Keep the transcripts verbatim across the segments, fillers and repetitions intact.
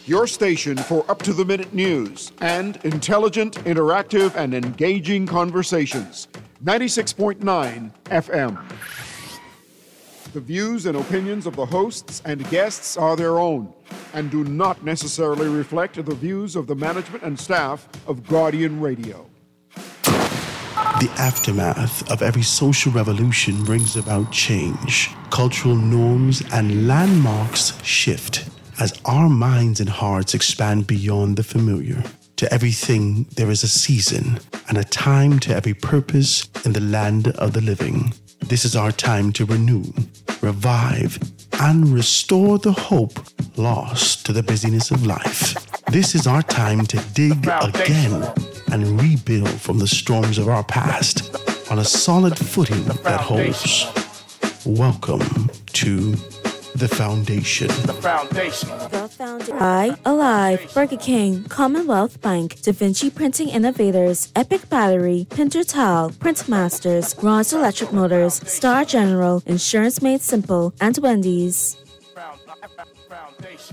your station for up-to-the-minute news and intelligent, interactive, and engaging conversations. ninety-six point nine F M. The views and opinions of the hosts and guests are their own and do not necessarily reflect the views of the management and staff of Guardian Radio. The aftermath of every social revolution brings about change. Cultural norms and landmarks shift as our minds and hearts expand beyond the familiar. To everything, there is a season and a time to every purpose in the land of the living. This is our time to renew, revive, and restore the hope lost to the busyness of life. This is our time to dig again and rebuild from the storms of our past on a solid footing that holds. Welcome to The Foundation. The Foundation. The Foundation. I, Alive, Burger King, Commonwealth Bank, Da Vinci Printing Innovators, Epic Battery, Pintertal, Print Masters, Ross Electric Motors, Star General, Insurance Made Simple, and Wendy's. Foundation.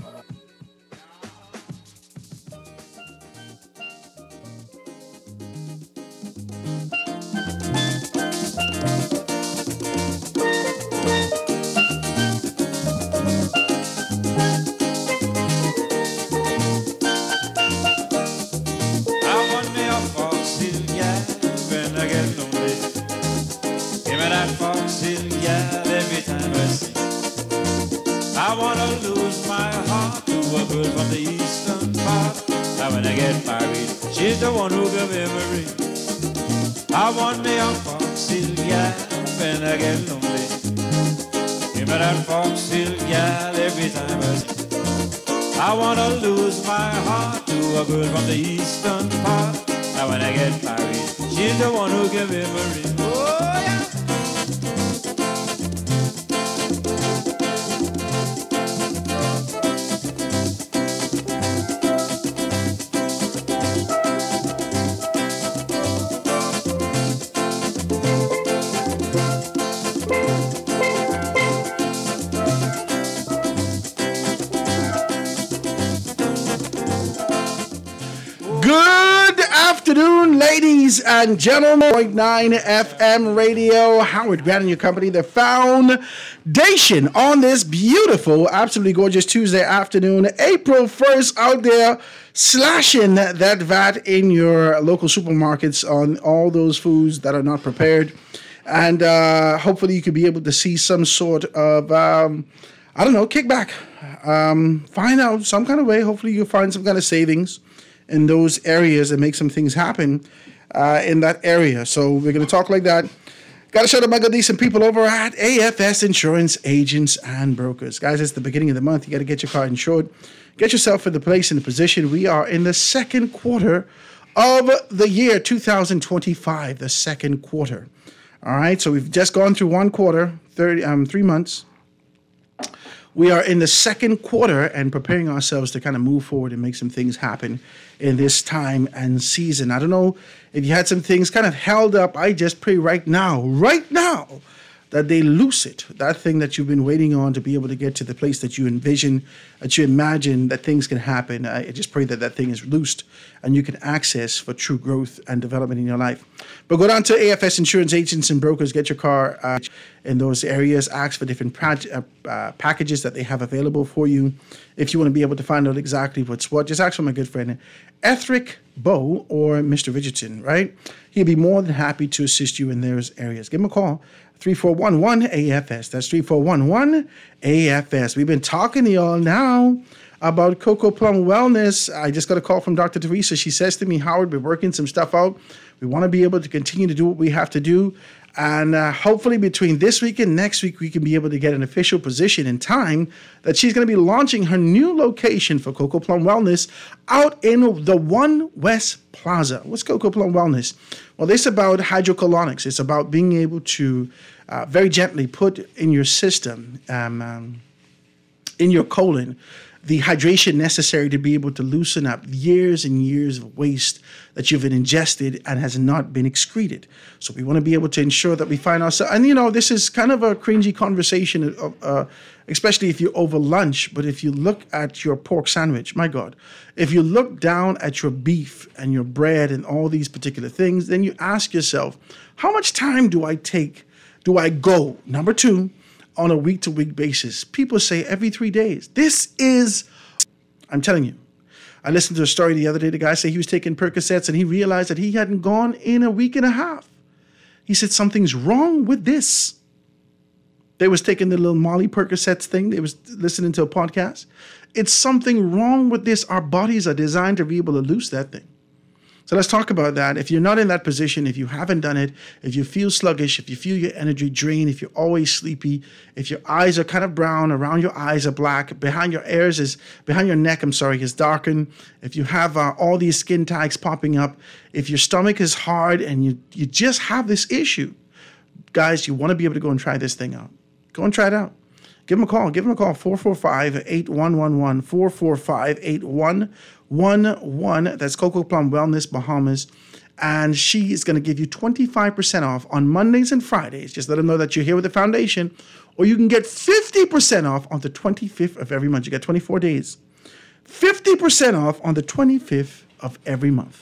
I wanna lose my heart to a girl from the eastern part. Now when I get married, she's the one who give memory. I want me a foxy gal when I get lonely. Give me that foxy gal every time I see. I wanna lose my heart to a girl from the eastern part. Now when I get married, she's the one who give memory. Oh yeah. Afternoon, ladies and gentlemen. point nine F M radio. Howard Grant and your company, The Foundation, on this beautiful, absolutely gorgeous Tuesday afternoon, April first, out there slashing that, that V A T in your local supermarkets on all those foods that are not prepared. And uh, hopefully you could be able to see some sort of, um, I don't know, kickback. Um, find out some kind of way. Hopefully you'll find some kind of savings in those areas and make some things happen uh, in that area. So we're going to talk like that. Got to shout out my good decent people over at A F S Insurance Agents and Brokers. Guys, it's the beginning of the month. You got to get your car insured. Get yourself in the place, in the position. We are in the second quarter of the year two thousand twenty-five, the second quarter. All right, so we've just gone through one quarter, thirty, um, three months. We are in the second quarter and preparing ourselves to kind of move forward and make some things happen in this time and season. I don't know if you had some things kind of held up. I just pray right now, right now, that they loose it. That thing that you've been waiting on to be able to get to the place that you envision, that you imagine that things can happen. I just pray that that thing is loosed and you can access for true growth and development in your life. But go down to A F S Insurance Agents and Brokers, get your car uh, in those areas, ask for different pra- uh, uh, packages that they have available for you. If you want to be able to find out exactly what's what, just ask for my good friend, Ethric Bow or Mister Richardson, right? He'll be more than happy to assist you in those areas. Give him a call. three four one one A F S. That's three four one one A F S. We've been talking to y'all now about Cocoa Plum Wellness. I just got a call from Doctor Teresa. She says to me, Howard, we're working some stuff out. We want to be able to continue to do what we have to do. And uh, hopefully between this week and next week, we can be able to get an official position in time that she's going to be launching her new location for Cocoa Plum Wellness out in the One West Plaza. What's Cocoa Plum Wellness? Well, it's about hydrocolonics. It's about being able to uh, very gently put in your system, um, um, in your colon, the hydration necessary to be able to loosen up years and years of waste that you've ingested and has not been excreted. So we want to be able to ensure that we find ourselves, and you know, this is kind of a cringy conversation, uh, especially if you're over lunch, but if you look at your pork sandwich, my God, if you look down at your beef and your bread and all these particular things, then you ask yourself, how much time do I take, do I go, number two, on a week-to-week basis? People say every three days. This is, I'm telling you, I listened to a story the other day. The guy said he was taking Percocets and he realized that he hadn't gone in a week and a half. He said, something's wrong with this. They was taking the little Molly Percocets thing. They was listening to a podcast. It's something wrong with this. Our bodies are designed to be able to lose that thing. So let's talk about that. If you're not in that position, if you haven't done it, if you feel sluggish, if you feel your energy drained, if you're always sleepy, if your eyes are kind of brown, around your eyes are black, behind your ears is, behind your neck, I'm sorry, is darkened, if you have uh, all these skin tags popping up, if your stomach is hard and you, you just have this issue, guys, you want to be able to go and try this thing out. Go and try it out. Give them a call. Give them a call, four four five, eight one one one, four four five, eight one one one. That's Coco Plum Wellness Bahamas. And she is going to give you twenty-five percent off on Mondays and Fridays. Just let them know that you're here with the foundation. Or you can get fifty percent off on the twenty-fifth of every month. You got twenty-four days. fifty percent off on the twenty-fifth of every month.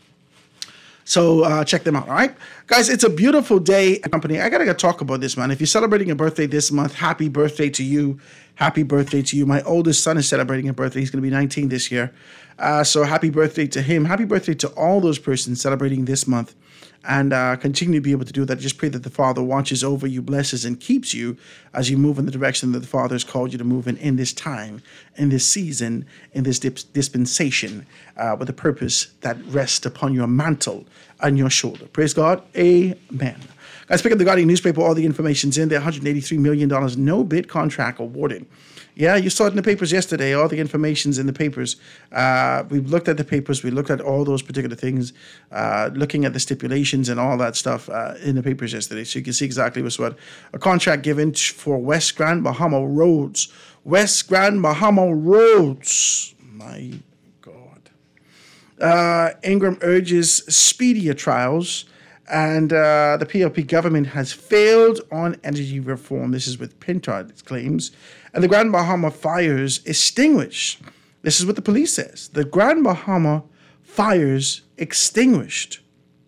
So uh, check them out, all right? Guys, it's a beautiful day at company. I got to talk about this, man. If you're celebrating a birthday this month, happy birthday to you. Happy birthday to you. My oldest son is celebrating a birthday. He's going to be nineteen this year. Uh, so happy birthday to him. Happy birthday to all those persons celebrating this month. And uh, continue to be able to do that. Just pray that the Father watches over you, blesses, and keeps you as you move in the direction that the Father has called you to move in in this time, in this season, in this dip- dispensation, uh, with a purpose that rests upon your mantle and your shoulder. Praise God. Amen. Guys, pick up the Guardian newspaper. All the information's in there. one hundred eighty-three million dollars no bid contract awarded. Yeah, you saw it in the papers yesterday. All the information's in the papers. Uh, we looked at the papers. We looked at all those particular things, uh, looking at the stipulations and all that stuff uh, in the papers yesterday. So you can see exactly what's what. A contract given for West Grand Bahama Roads. West Grand Bahama Roads. My God. Uh, Ingram urges speedier trials. And uh, the P L P government has failed on energy reform. This is with Pintard, it claims. And the Grand Bahama fires extinguished. This is what the police says. The Grand Bahama fires extinguished.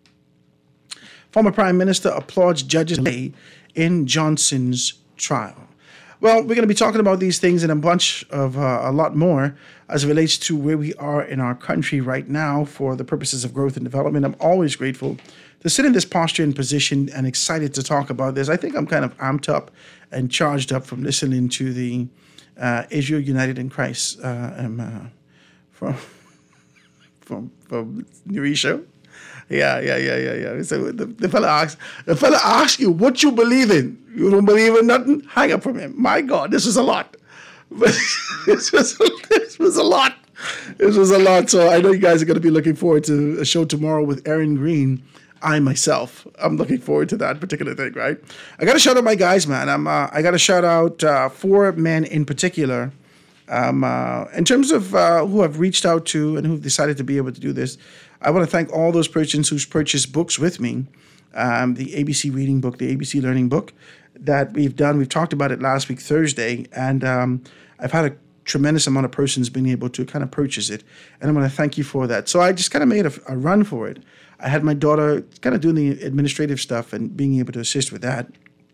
Former Prime Minister applauds judges in Johnson's trial. Well, we're going to be talking about these things and a bunch of uh, a lot more as it relates to where we are in our country right now for the purposes of growth and development. I'm always grateful to sit in this posture and position and excited to talk about this. I think I'm kind of amped up and charged up from listening to the uh, Israel United in Christ uh, um, uh, from from from Nerisha. Yeah, yeah, yeah, yeah, yeah. So the, the fella asks, the fella asks you what you believe in. You don't believe in nothing? Hang up from him. My God, this was a lot. this was this was a lot. This was a lot. So I know you guys are going to be looking forward to a show tomorrow with Aaron Green. I myself, I'm looking forward to that particular thing, right? I got to shout out my guys, man. I'm. Uh, I got to shout out uh, four men in particular. Um, uh, in terms of uh, who I've reached out to and who've decided to be able to do this, I want to thank all those persons who's purchased books with me. Um, the A B C reading book, the A B C learning book that we've done. We've talked about it last week, Thursday, and um, I've had a tremendous amount of persons being able to kind of purchase it, and I want to thank you for that. So I just kind of made a, a run for it. I had my daughter kind of doing the administrative stuff and being able to assist with that.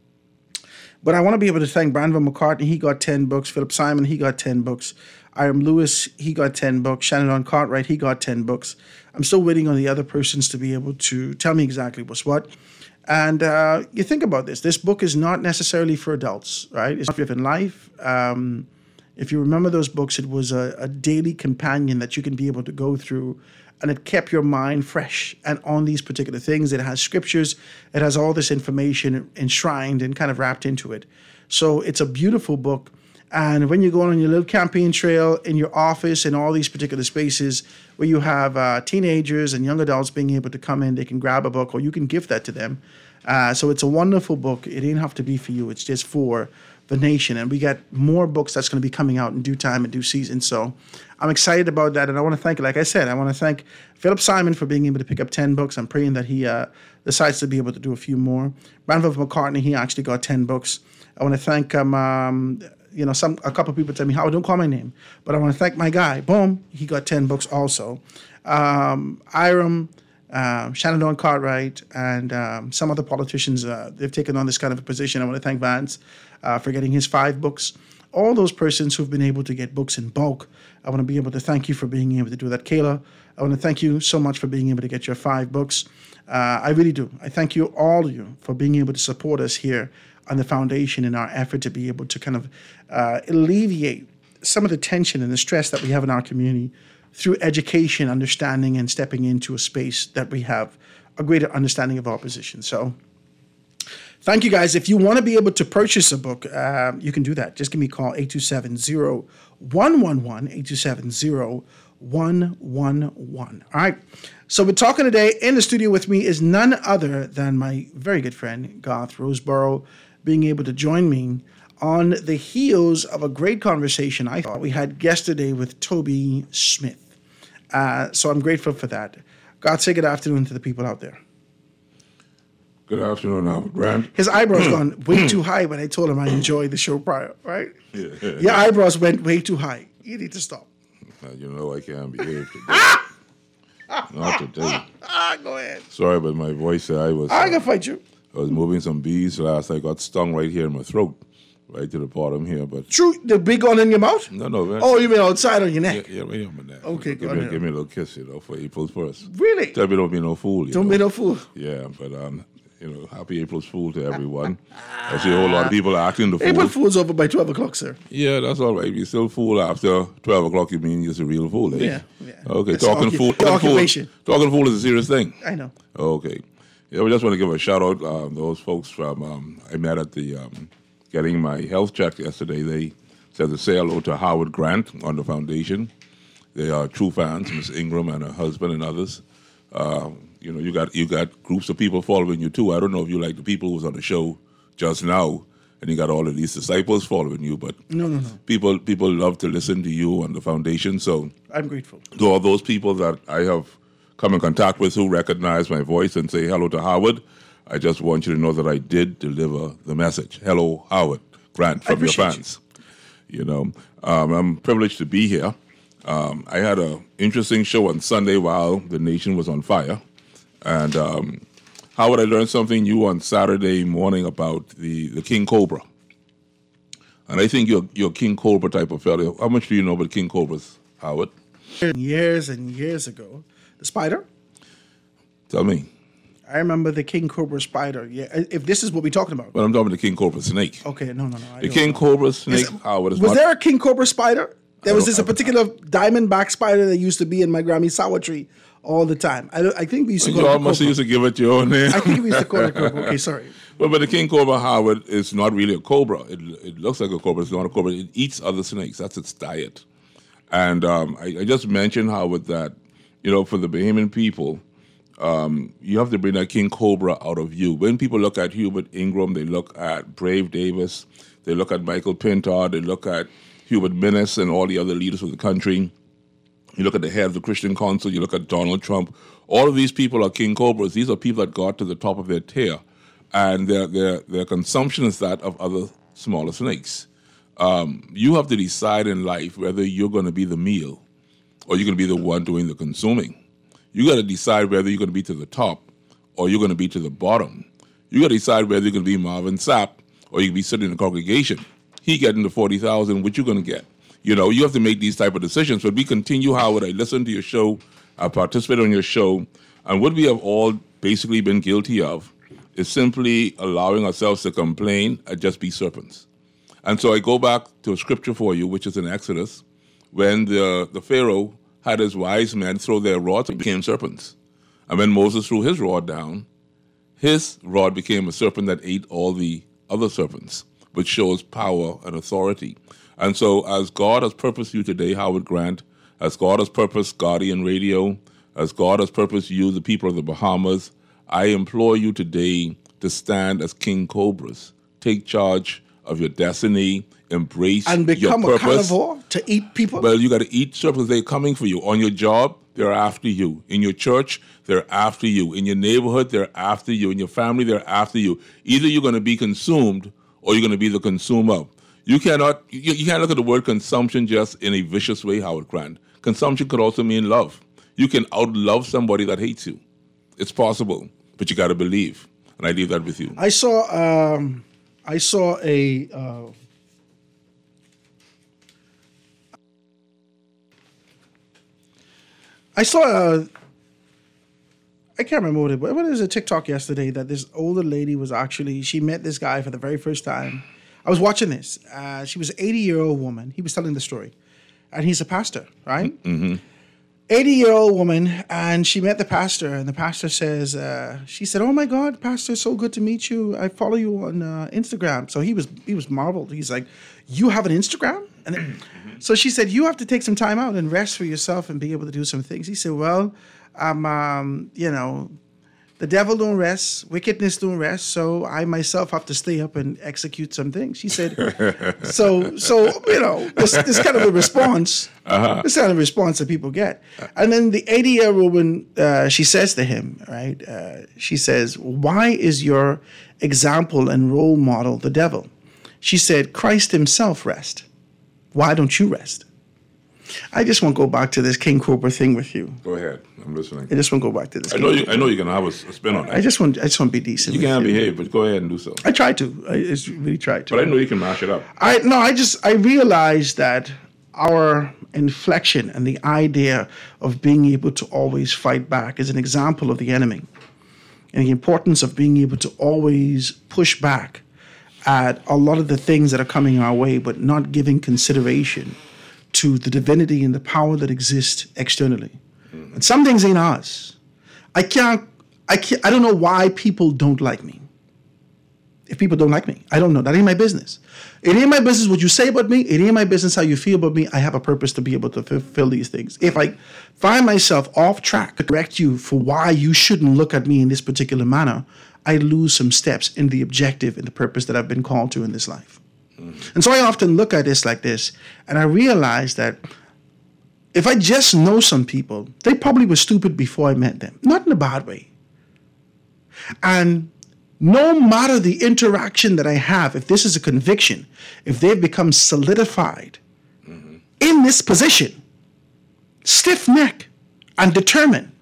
But I want to be able to thank Brandon McCartney. He got ten books. Philip Simon, he got ten books. Iram Lewis, he got ten books. Shannon Cartwright, he got ten books. I'm still waiting on the other persons to be able to tell me exactly what's what. And uh, you think about this. This book is not necessarily for adults, right? It's not in life. Um, if you remember those books, it was a, a daily companion that you can be able to go through, and it kept your mind fresh and on these particular things. It has scriptures. It has all this information enshrined and kind of wrapped into it. So it's a beautiful book. And when you're going on your little campaign trail in your office and all these particular spaces where you have uh, teenagers and young adults being able to come in, they can grab a book or you can gift that to them. Uh, so it's a wonderful book. It didn't have to be for you. It's just for the nation. And we got more books that's going to be coming out in due time and due season. So I'm excited about that. And I want to thank, like I said, I want to thank Philip Simon for being able to pick up ten books. I'm praying that he uh, decides to be able to do a few more. Branford McCartney, he actually got ten books. I want to thank, um, um, you know, some a couple of people tell me, Howard, don't call my name. But I want to thank my guy. Boom, he got ten books also. Um, Iram, uh, Shannon Cartwright, and um, some other politicians, uh, they've taken on this kind of a position. I want to thank Vance uh, for getting his five books. All those persons who've been able to get books in bulk, I want to be able to thank you for being able to do that. Kayla, I want to thank you so much for being able to get your five books. Uh, I really do. I thank you, all of you, for being able to support us here on the foundation in our effort to be able to kind of uh, alleviate some of the tension and the stress that we have in our community through education, understanding, and stepping into a space that we have a greater understanding of our position. So thank you, guys. If you want to be able to purchase a book, uh, you can do that. Just give me a call, eight two seven, zero one one one, eight two seven, zero one one one. All right. So we're talking today. In the studio with me is none other than my very good friend, Garth Roseborough, being able to join me on the heels of a great conversation I thought we had yesterday with Toby Smith. Uh, so I'm grateful for that. God, say good afternoon to the people out there. Good afternoon, Albert Grant. His eyebrows gone way too high when I told him I enjoyed the show prior, right? Yeah, yeah. Your eyebrows went way too high. You need to stop. Now, you know I can't behave today. Not today. Ah, go ahead. Sorry, but my voice, I was... I uh, can fight you. I was moving some bees last. I got stung right here in my throat, right to the bottom here. But True, the big one in your mouth? no, no, man. Oh, you mean outside on your neck? yeah, yeah, right on my neck. Okay, give go me, ahead. give me a little kiss, you know, for April first. Really? Tell me don't be no fool. You Don't know? be no fool. Yeah, but um, you know, happy April's Fool to everyone. I see a whole lot of people acting the fool. April Fool's over by twelve o'clock, sir. Yeah, that's all right. If you still fool after twelve o'clock, you mean you're a real fool, eh? Yeah, yeah. Okay, That's talking occu- fool. your Talking fool, occupation. talking fool is a serious thing. I know. Okay. Yeah, we just want to give a shout out uh, those folks from um, I met at the um, getting my health check yesterday. They said to say hello to Howard Grant on the foundation. They are true fans, Miss Ingram and her husband and others. Uh, you know, you got you got groups of people following you too. I don't know if you like the people who was on the show just now, and you got all of these disciples following you, but No, no, no. people people love to listen to you on the foundation. So I'm grateful. to all those people that I have come in contact with who recognize my voice and say hello to Howard, I just want you to know that I did deliver the message. Hello, Howard Grant, from your appreciate fans. You, you know, um, I'm privileged to be here. Um, I had an interesting show on Sunday while the nation was on fire. And um, Howard, I learned something new on Saturday morning about the, the King Cobra. And I think you're, you're a King Cobra type of fellow. How much do you know about King Cobras, Howard? Years and years ago, the spider. Tell me. I remember the King Cobra spider. Yeah, if this is what we're talking about. Well, I'm talking about the King Cobra snake. Okay, no, no, no. I The don't King know. Cobra snake, Is- Howard, is was not- there a King Cobra spider? There I was don't- this a I- particular diamondback spider that used to be in my Grammy sour tree all the time. I, don't- I think we used to You call it almost Cobra. used to give it your own name. I think we used to call it Cobra. Okay, sorry. Well, but the King Cobra, Howard, is not really a cobra. It, it looks like a cobra. It's not a cobra. It eats other snakes. That's its diet. And um, I, I just mentioned, Howard, that, you know, for the Bahamian people, um, you have to bring that King Cobra out of you. When people look at Hubert Ingram, they look at Brave Davis, they look at Michael Pintar, they look at Hubert Minnis and all the other leaders of the country. You look at the head of the Christian Council, you look at Donald Trump. All of these people are King Cobras. These are people that got to the top of their tier. And their, their, their consumption is that of other smaller snakes. Um, you have to decide in life whether you're going to be the meal or you're going to be the one doing the consuming. You got to decide whether you're going to be to the top or you're going to be to the bottom. You got to decide whether you're going to be Marvin Sapp or you can be sitting in the congregation. He getting the forty thousand, what you going to get? You know, you have to make these type of decisions. But we continue, Howard. I listen to your show. I participate on your show. And what we have all basically been guilty of is simply allowing ourselves to complain and just be serpents. And so I go back to a scripture for you, which is in Exodus, when the, the Pharaoh had his wise men throw their rods and became serpents. And when Moses threw his rod down, his rod became a serpent that ate all the other serpents, which shows power and authority. And so as God has purposed you today, Howard Grant, as God has purposed Guardian Radio, as God has purposed you, the people of the Bahamas, I implore you today to stand as King Cobras. Take charge of your destiny, embrace And your become a purpose. carnivore to eat people? Well, you got to eat stuff because they're coming for you. On your job, they're after you. In your church, they're after you. In your neighborhood, they're after you. In your family, they're after you. Either you're going to be consumed or you're going to be the consumer. You cannot. You, you can't look at the word consumption just in a vicious way, Howard Grant. Consumption could also mean love. You can outlove somebody that hates you. It's possible, but you got to believe. And I leave that with you. I saw. Um, I saw a. Uh, I saw a. I can't remember what it was. What is a TikTok yesterday that this older lady was actually. She met this guy for the very first time. I was watching this. Uh, she was an eighty-year-old woman. He was telling the story, and he's a pastor, right? Mm-hmm. eighty-year-old woman, and she met the pastor, and the pastor says, uh, she said, "Oh my God, Pastor, so good to meet you. I follow you on uh, Instagram." So he was he was marveled. He's like, "You have an Instagram?" And then, so she said, "You have to take some time out and rest for yourself and be able to do some things." He said, "Well, um, um, you know, the devil don't rest, wickedness don't rest, so I myself have to stay up and execute some things." She said, so, so you know, this, this kind of a response, uh-huh. this kind of response that people get. And then the eighty-year-old woman, uh, she says to him, right, uh, she says, "Why is your example and role model the devil?" She said, "Christ himself rest. Why don't you rest?" I just want to go back to this King Cobra thing with you. Go ahead. I'm listening. I just want to go back to this. I know you. I know you're gonna have a, a spin on that. I just want. I just want to be decent. You can't behave, but go ahead and do so. I tried to. I just really tried to. But I know you can mash it up. I no. I just. I realized that our inflection and the idea of being able to always fight back is an example of the enemy, and the importance of being able to always push back at a lot of the things that are coming our way, but not giving consideration to the divinity and the power that exists externally. Mm-hmm. And some things ain't ours. I can't, I can't, I don't know why people don't like me. If people don't like me, I don't know. That ain't my business. It ain't my business what you say about me. It ain't my business how you feel about me. I have a purpose to be able to fulfill these things. If I find myself off track to correct you for why you shouldn't look at me in this particular manner, I lose some steps in the objective and the purpose that I've been called to in this life. Mm-hmm. And so I often look at this like this, and I realize that if I just know some people, they probably were stupid before I met them. Not in a bad way. And no matter the interaction that I have, if this is a conviction, if they've become solidified mm-hmm. in this position, stiff-necked and determined,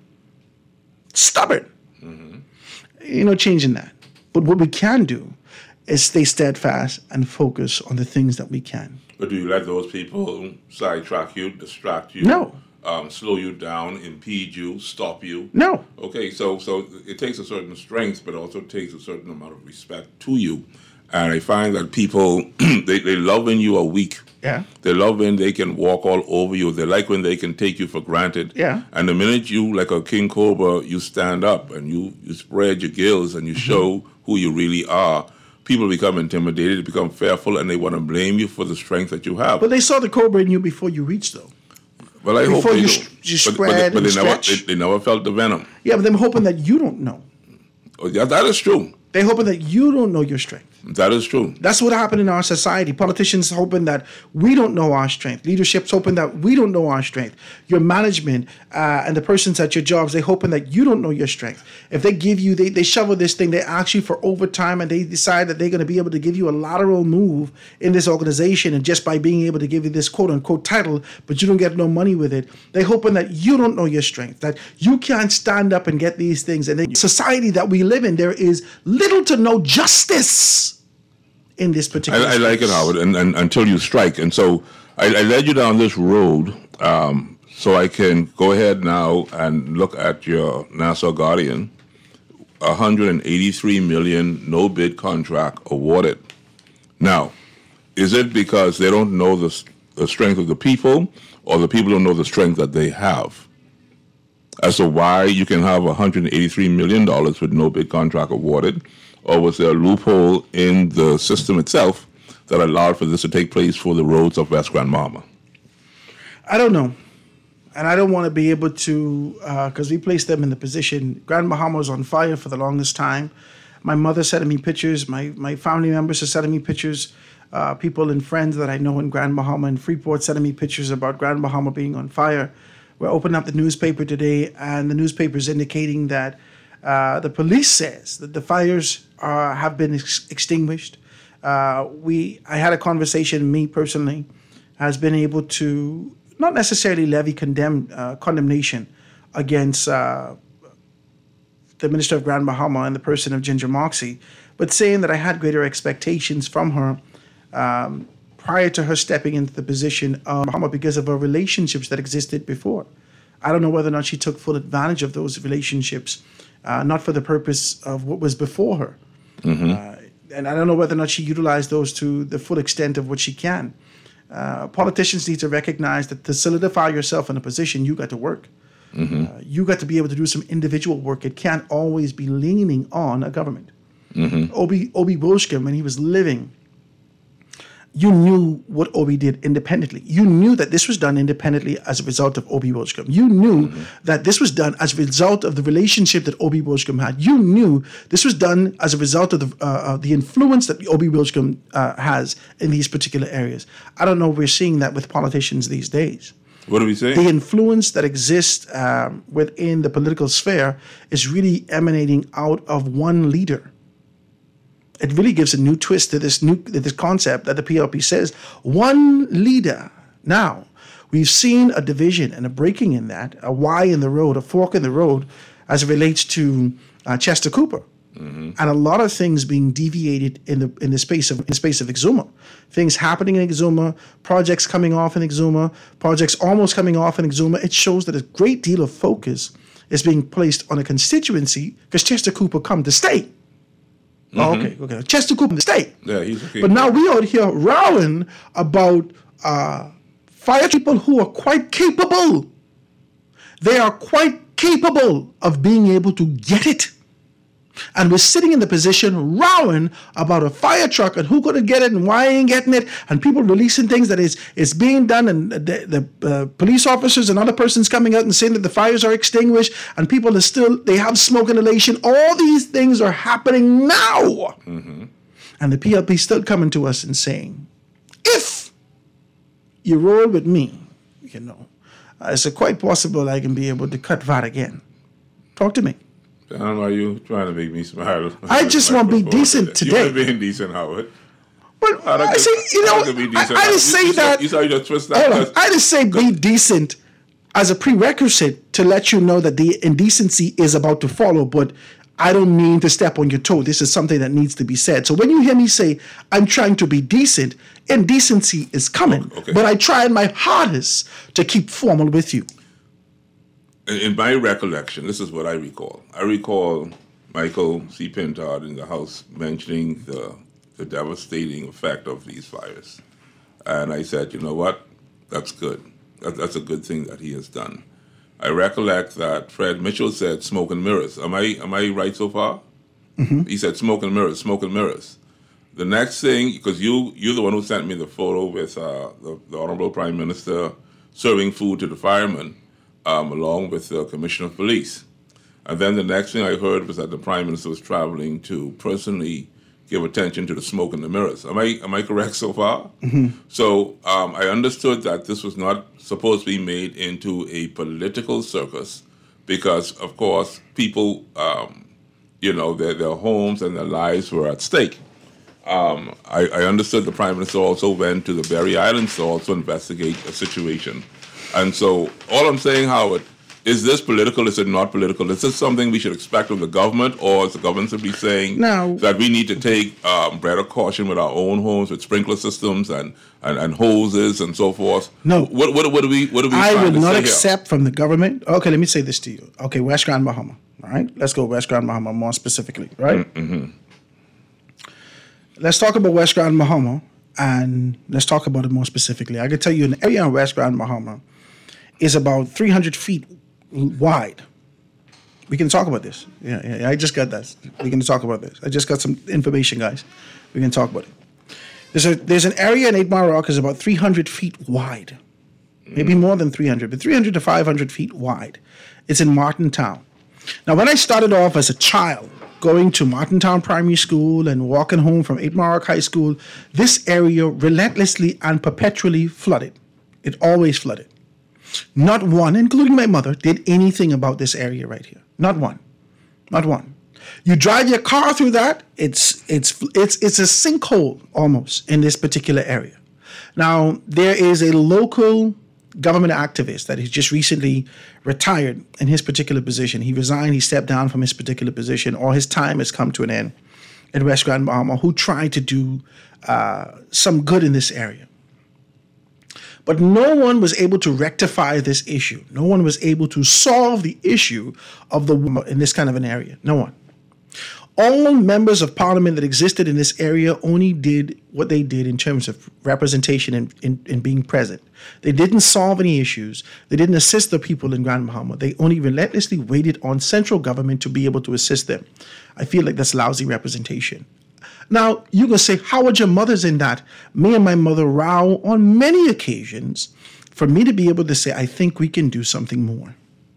stubborn, mm-hmm. you know, changing that. But what we can do is stay steadfast and focus on the things that we can. But do you let those people sidetrack you, distract you? No. Um, slow you down, impede you, stop you? No. Okay, so so it takes a certain strength, but also takes a certain amount of respect to you. And I find that people, they, they love when you are weak. Yeah. They love when they can walk all over you. They like when they can take you for granted. Yeah. And the minute you, like a king cobra, you stand up and you, you spread your gills and you mm-hmm. show who you really are, people become intimidated, become fearful, and they want to blame you for the strength that you have. But they saw the cobra in you before you reached, though. Well, I Before hope they you, do. sh- you but, spread but, but and they, never, stretch. they, they never felt the venom. Yeah, but they're hoping that you don't know. Oh, yeah, that is true. They're hoping that you don't know your strength. That is true. That's what happened in our society. Politicians hoping that we don't know our strength. Leadership's hoping that we don't know our strength. Your management uh, and the persons at your jobs, they're hoping that you don't know your strength. If they give you, they, they shovel this thing, they ask you for overtime, and they decide that they're going to be able to give you a lateral move in this organization, and just by being able to give you this quote-unquote title, but you don't get no money with it, they're hoping that you don't know your strength, that you can't stand up and get these things. And in the society that we live in, there is little to no justice in this particular I, I like it, Howard, and, and until you strike. And so I, I led you down this road um, so I can go ahead now and look at your Nassau Guardian, one hundred eighty-three million dollars no-bid contract awarded. Now, is it because they don't know the, the strength of the people, or the people don't know the strength that they have? As to why you can have one hundred eighty-three million dollars with no-bid contract awarded, or was there a loophole in the system itself that allowed for this to take place for the roads of West Grand Bahama? I don't know. And I don't want to be able to, because uh, we placed them in the position. Grand Bahama was on fire for the longest time. My mother sending me pictures. My, my family members are sending me pictures. uh, people and friends that I know in Grand Bahama and Freeport sending me pictures about Grand Bahama being on fire. We're opening up the newspaper today, and the newspaper is indicating that uh, the police says that the fires uh, have been ex- extinguished. Uh, we, I had a conversation, me personally, has been able to not necessarily levy condemn, uh, condemnation against uh, the Minister of Grand Bahama and the person of Ginger Moxie, but saying that I had greater expectations from her um, prior to her stepping into the position of Bahama because of her relationships that existed before. I don't know whether or not she took full advantage of those relationships, uh, not for the purpose of what was before her. Mm-hmm. Uh, and I don't know whether or not she utilized those to the full extent of what she can. Uh, politicians need to recognize that to solidify yourself in a position, you got to work. Mm-hmm. Uh, you got to be able to do some individual work. It can't always be leaning on a government. Mm-hmm. Obi Obi Boshkim, when he was living, you knew what Obi did independently. You knew that this was done independently as a result of Obi Boshkim. You knew mm-hmm. that this was done as a result of the relationship that Obi Boshkim had. You knew this was done as a result of the, uh, of the influence that Obi Boshkim uh, has in these particular areas. I don't know if we're seeing that with politicians these days. What are we saying? The influence that exists um, within the political sphere is really emanating out of one leader. It really gives a new twist to this new to this concept that the P L P says one leader. Now, we've seen a division and a breaking in that, a Y in the road, a fork in the road, as it relates to uh, Chester Cooper, mm-hmm. and a lot of things being deviated in the in the space of in the space of Exuma. Things happening in Exuma, projects coming off in Exuma, projects almost coming off in Exuma. It shows that a great deal of focus is being placed on a constituency because Chester Cooper come to stay. Mm-hmm. Oh, okay, okay. Chester Cooper to stay. Yeah, he's okay. But now we out here rowing about uh, fire people who are quite capable. They are quite capable of being able to get it. And we're sitting in the position rowing about a fire truck and who couldn't get it and why I ain't getting it, and people releasing things that is is being done, and the, the uh, police officers and other persons coming out and saying that the fires are extinguished, and people are still, they have smoke inhalation. All these things are happening now. Mm-hmm. And the P L P still coming to us and saying, if you roll with me, you know, uh, it's quite possible I can be able to cut V A T again. Talk to me. Don, are you trying to make me smile? I just want to be decent today. You're being decent, Howard. But I, I say, you know, I, I just say you, that. You saw you just twist that. Hold on. I just say be decent as a prerequisite to let you know that the indecency is about to follow. But I don't mean to step on your toe. This is something that needs to be said. So when you hear me say I'm trying to be decent, indecency is coming. Okay, okay. But I tried my hardest to keep formal with you. In my recollection, this is what I recall. I recall Michael C. Pintard in the House mentioning the, the devastating effect of these fires. And I said, you know what? That's good. That, that's a good thing that he has done. I recollect that Fred Mitchell said smoke and mirrors. Am I am I right so far? Mm-hmm. He said smoke and mirrors, smoke and mirrors. The next thing, because you, you're the one who sent me the photo with uh, the, the Honorable Prime Minister serving food to the firemen, Um, along with the Commissioner of Police. And then the next thing I heard was that the Prime Minister was traveling to personally give attention to the smoke and the mirrors. Am I am I correct so far? Mm-hmm. So um, I understood that this was not supposed to be made into a political circus because, of course, people, um, you know, their, their homes and their lives were at stake. Um, I, I understood the Prime Minister also went to the Berry Islands to also investigate a situation. And so all I'm saying, Howard, is this political? Is it not political? Is this something we should expect of the government, or is the government simply saying no. that we need to take um, greater caution with our own homes, with sprinkler systems and, and, and hoses and so forth? No. What, what, what do we what do we I trying would to not say accept here? from the government. Okay, let me say this to you. Okay, West Grand Bahama. All right, let's go West Grand Bahama more specifically, right? Mm-hmm. Let's talk about West Grand Bahama, and let's talk about it more specifically. I can tell you an area in West Grand Bahama is about three hundred feet wide. We can talk about this. Yeah, yeah, I just got that. We can talk about this. I just got some information, guys. We can talk about it. There's a there's an area in Eight Mile Rock is about three hundred feet wide, maybe more than three hundred, but three hundred to five hundred feet wide. It's in Martin Town. Now, when I started off as a child, going to Martintown Primary School and walking home from Eight Mile High School, this area relentlessly and perpetually flooded. It always flooded. Not one, including my mother, did anything about this area right here. Not one. Not one. You drive your car through that, it's it's it's it's a sinkhole almost in this particular area. Now, there is a local government activist that has just recently retired in his particular position. He resigned, he stepped down from his particular position, or his time has come to an end in West Grand Bahama, who tried to do uh, some good in this area. But no one was able to rectify this issue. No one was able to solve the issue of the woman in this kind of an area. No one. All members of parliament that existed in this area only did what they did in terms of representation and, and, and being present. They didn't solve any issues. They didn't assist the people in Grand Bahama. They only relentlessly waited on central government to be able to assist them. I feel like that's lousy representation. Now, you can say, how would your mother's in that? Me and my mother row on many occasions for me to be able to say, I think we can do something more.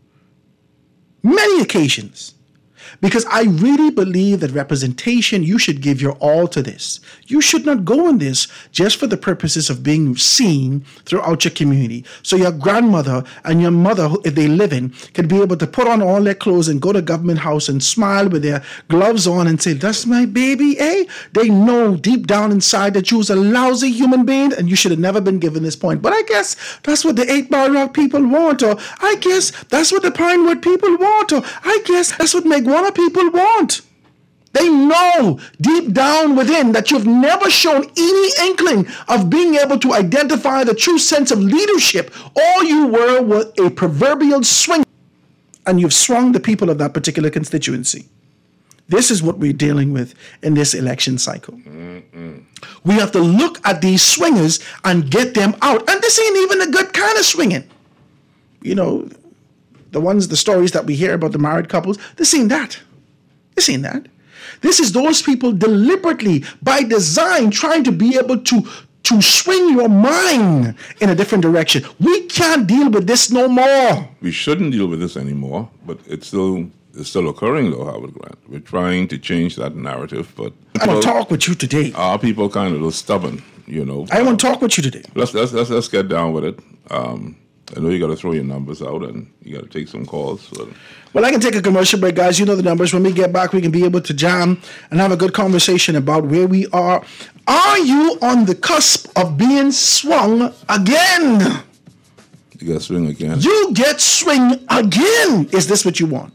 Many occasions. Because I really believe that representation, you should give your all to this. You should not go in this just for the purposes of being seen throughout your community. So your grandmother and your mother, if they live in, can be able to put on all their clothes and go to government house and smile with their gloves on and say, that's my baby, eh? They know deep down inside that you was a lousy human being and you should have never been given this point. But I guess that's what the Eight Bar Rock people want, or I guess that's what the Pinewood people want, or I guess that's what Megwana people want. They know deep down within that you've never shown any inkling of being able to identify the true sense of leadership. All you were was a proverbial swing, and you've swung the people of that particular constituency. This is what we're dealing with in this election cycle. Mm-mm. We have to look at these swingers and get them out. And this ain't even a good kind of swinging. You know, the ones, the stories that we hear about the married couples, this ain't that. This ain't that. This is those people deliberately, by design, trying to be able to, to swing your mind in a different direction. We can't deal with this no more. We shouldn't deal with this anymore, but it's still it's still occurring, though, Howard Grant. We're trying to change that narrative, but I want to talk with you today. Our people kind of stubborn, you know. I want to talk with you today. Let's let's let's, let's get down with it. Um, I know you got to throw your numbers out and you got to take some calls. So. Well, I can take a commercial break, guys. You know the numbers. When we get back, we can be able to jam and have a good conversation about where we are. Are you on the cusp of being swung again? You got to swing again. You get swing again. Is this what you want?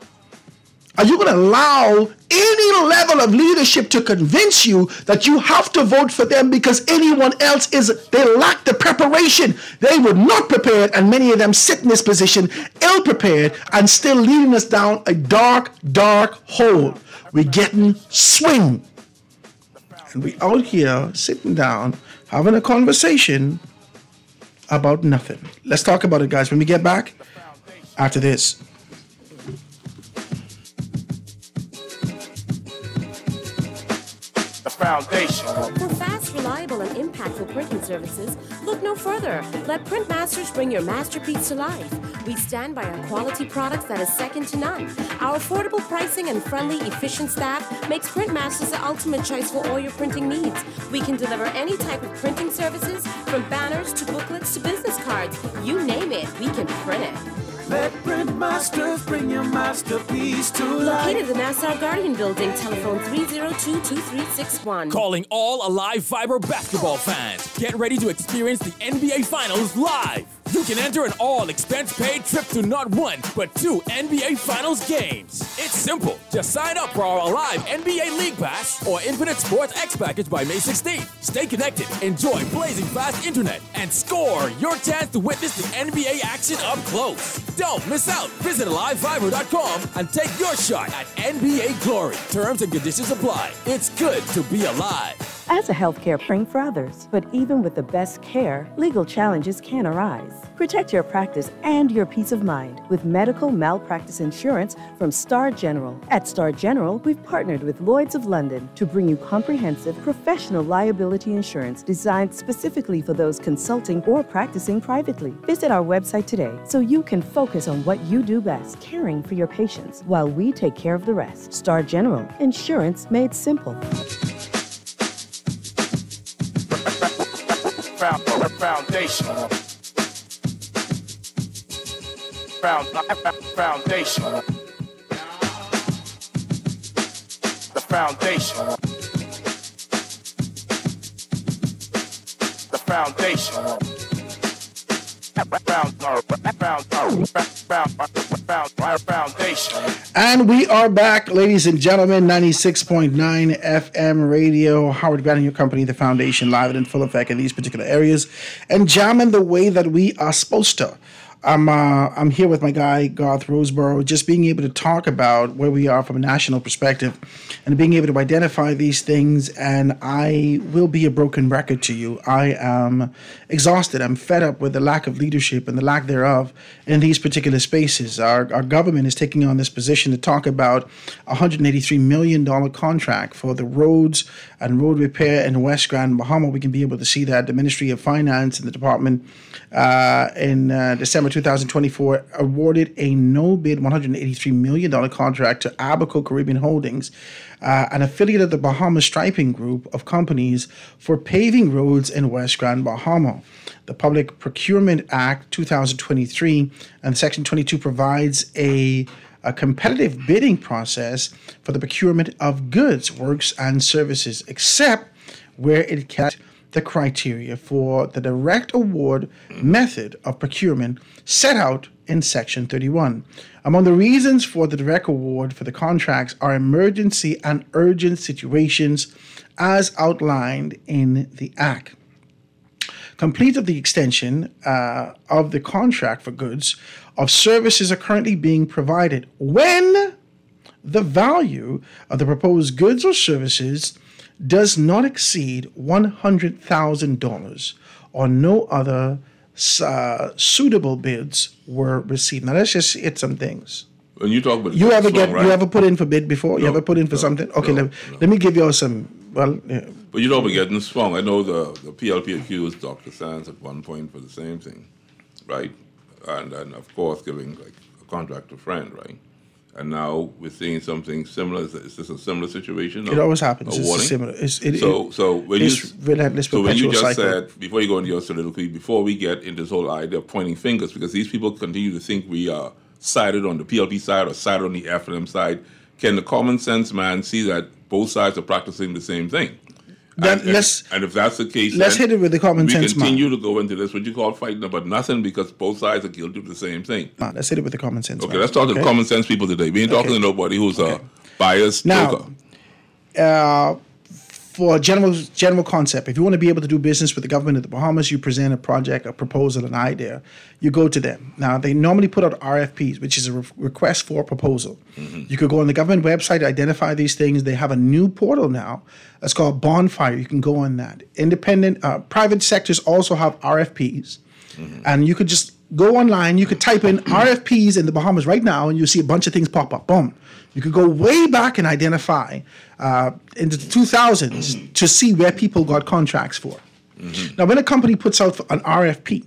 Are you going to allow any level of leadership to convince you that you have to vote for them because anyone else is, they lack the preparation. They were not prepared, and many of them sit in this position ill-prepared and still leading us down a dark, dark hole. We're getting swing. And we out here sitting down having a conversation about nothing. Let's talk about it, guys, when we get back after this. Foundation. For fast, reliable, and impactful printing services, look no further. Let Printmasters bring your masterpiece to life. We stand by our quality products that is second to none. Our affordable pricing and friendly, efficient staff makes Printmasters the ultimate choice for all your printing needs. We can deliver any type of printing services, from banners to booklets to business cards. You name it, we can print it. Let Printmasters bring your masterpiece to life. Located in the Nassau Guardian Building, telephone three oh two, two three six one. Calling all Alive Fiber basketball fans. Get ready to experience the N B A Finals live. You can enter an all-expense-paid trip to not one, but two N B A Finals games. It's simple. Just sign up for our Alive N B A League Pass or Infinite Sports X package by May sixteenth. Stay connected, enjoy blazing fast internet, and score your chance to witness the N B A action up close. Don't miss out. Visit alive fiber dot com and take your shot at N B A glory. Terms and conditions apply. It's good to be alive. as a healthcare spring for others. But even with the best care, legal challenges can arise. Protect your practice and your peace of mind with medical malpractice insurance from Star General. At Star General, we've partnered with Lloyd's of London to bring you comprehensive professional liability insurance designed specifically for those consulting or practicing privately. Visit our website today so you can focus on what you do best, caring for your patients while we take care of the rest. Star General, insurance made simple. Foundation. Foundation. The foundation. The foundation. And we are back, ladies and gentlemen, ninety-six point nine F M radio. Howard Grant and your company, The Foundation, live and in full effect in these particular areas, and jamming the way that we are supposed to. I'm uh, I'm here with my guy, Garth Roseborough, just being able to talk about where we are from a national perspective and being able to identify these things. And I will be a broken record to you. I am exhausted. I'm fed up with the lack of leadership and the lack thereof in these particular spaces. Our, our government is taking on this position to talk about a one hundred eighty-three million dollars contract for the roads and road repair in West Grand Bahama. We can be able to see that the Ministry of Finance and the Department uh, in uh, December two thousand twenty-four awarded a no-bid one hundred eighty-three million dollars contract to Abaco Caribbean Holdings, uh, an affiliate of the Bahama Striping Group of companies, for paving roads in West Grand Bahama. The Public Procurement Act two thousand twenty-three and Section twenty-two provides a, a competitive bidding process for the procurement of goods, works, and services, except where it kept the criteria for the direct award method of procurement set out in Section thirty-one. Among the reasons for the direct award for the contracts are emergency and urgent situations as outlined in the Act. Complete of the extension uh, of the contract for goods of services are currently being provided when the value of the proposed goods or services does not exceed one hundred thousand dollars or no other uh, suitable bids were received. Now, let's just hit some things. When you talk about you ever get right? you ever put in for bid before? No, you ever put in for no, something? Okay, no, let, no. let me give you some. Well, yeah. But you know, we're getting strong. I know the, the P L P accused Doctor Sands at one point for the same thing, right? And and of course, giving like a contract to a friend, right? And now we're seeing something similar. Is, is this a similar situation? It always happens. It's warning? similar. It's, it, so, it, so when it's you relentless so when you just cycle. said before you go into your soliloquy, before we get into this whole idea of pointing fingers, because these people continue to think we are sided on the P L P side or sided on the F L M side. Can the common sense man see that both sides are practicing the same thing? That, and, let's, and, and if that's the case, let's hit it with the common we sense man. We continue to go into this, what you call fighting about nothing, because both sides are guilty of the same thing. Nah, let's hit it with the common sense okay, man. let's talk okay? to the common sense people today. We ain't talking okay. to nobody who's okay. a biased now, joker. Uh, for a general, general concept, if you want to be able to do business with the government of the Bahamas, you present a project, a proposal, an idea. You go to them. Now, they normally put out R F Ps, which is a re- request for a proposal. Mm-hmm. You could go on the government website, identify these things. They have a new portal now. It's called Bonfire. You can go on that. Independent, uh, private sectors also have R F Ps. Mm-hmm. And you could just go online. You could type in R F Ps in the Bahamas right now, and you'll see a bunch of things pop up. Boom. You could go way back and identify uh, into the two thousands mm-hmm. to see where people got contracts for. Mm-hmm. Now, when a company puts out an R F P,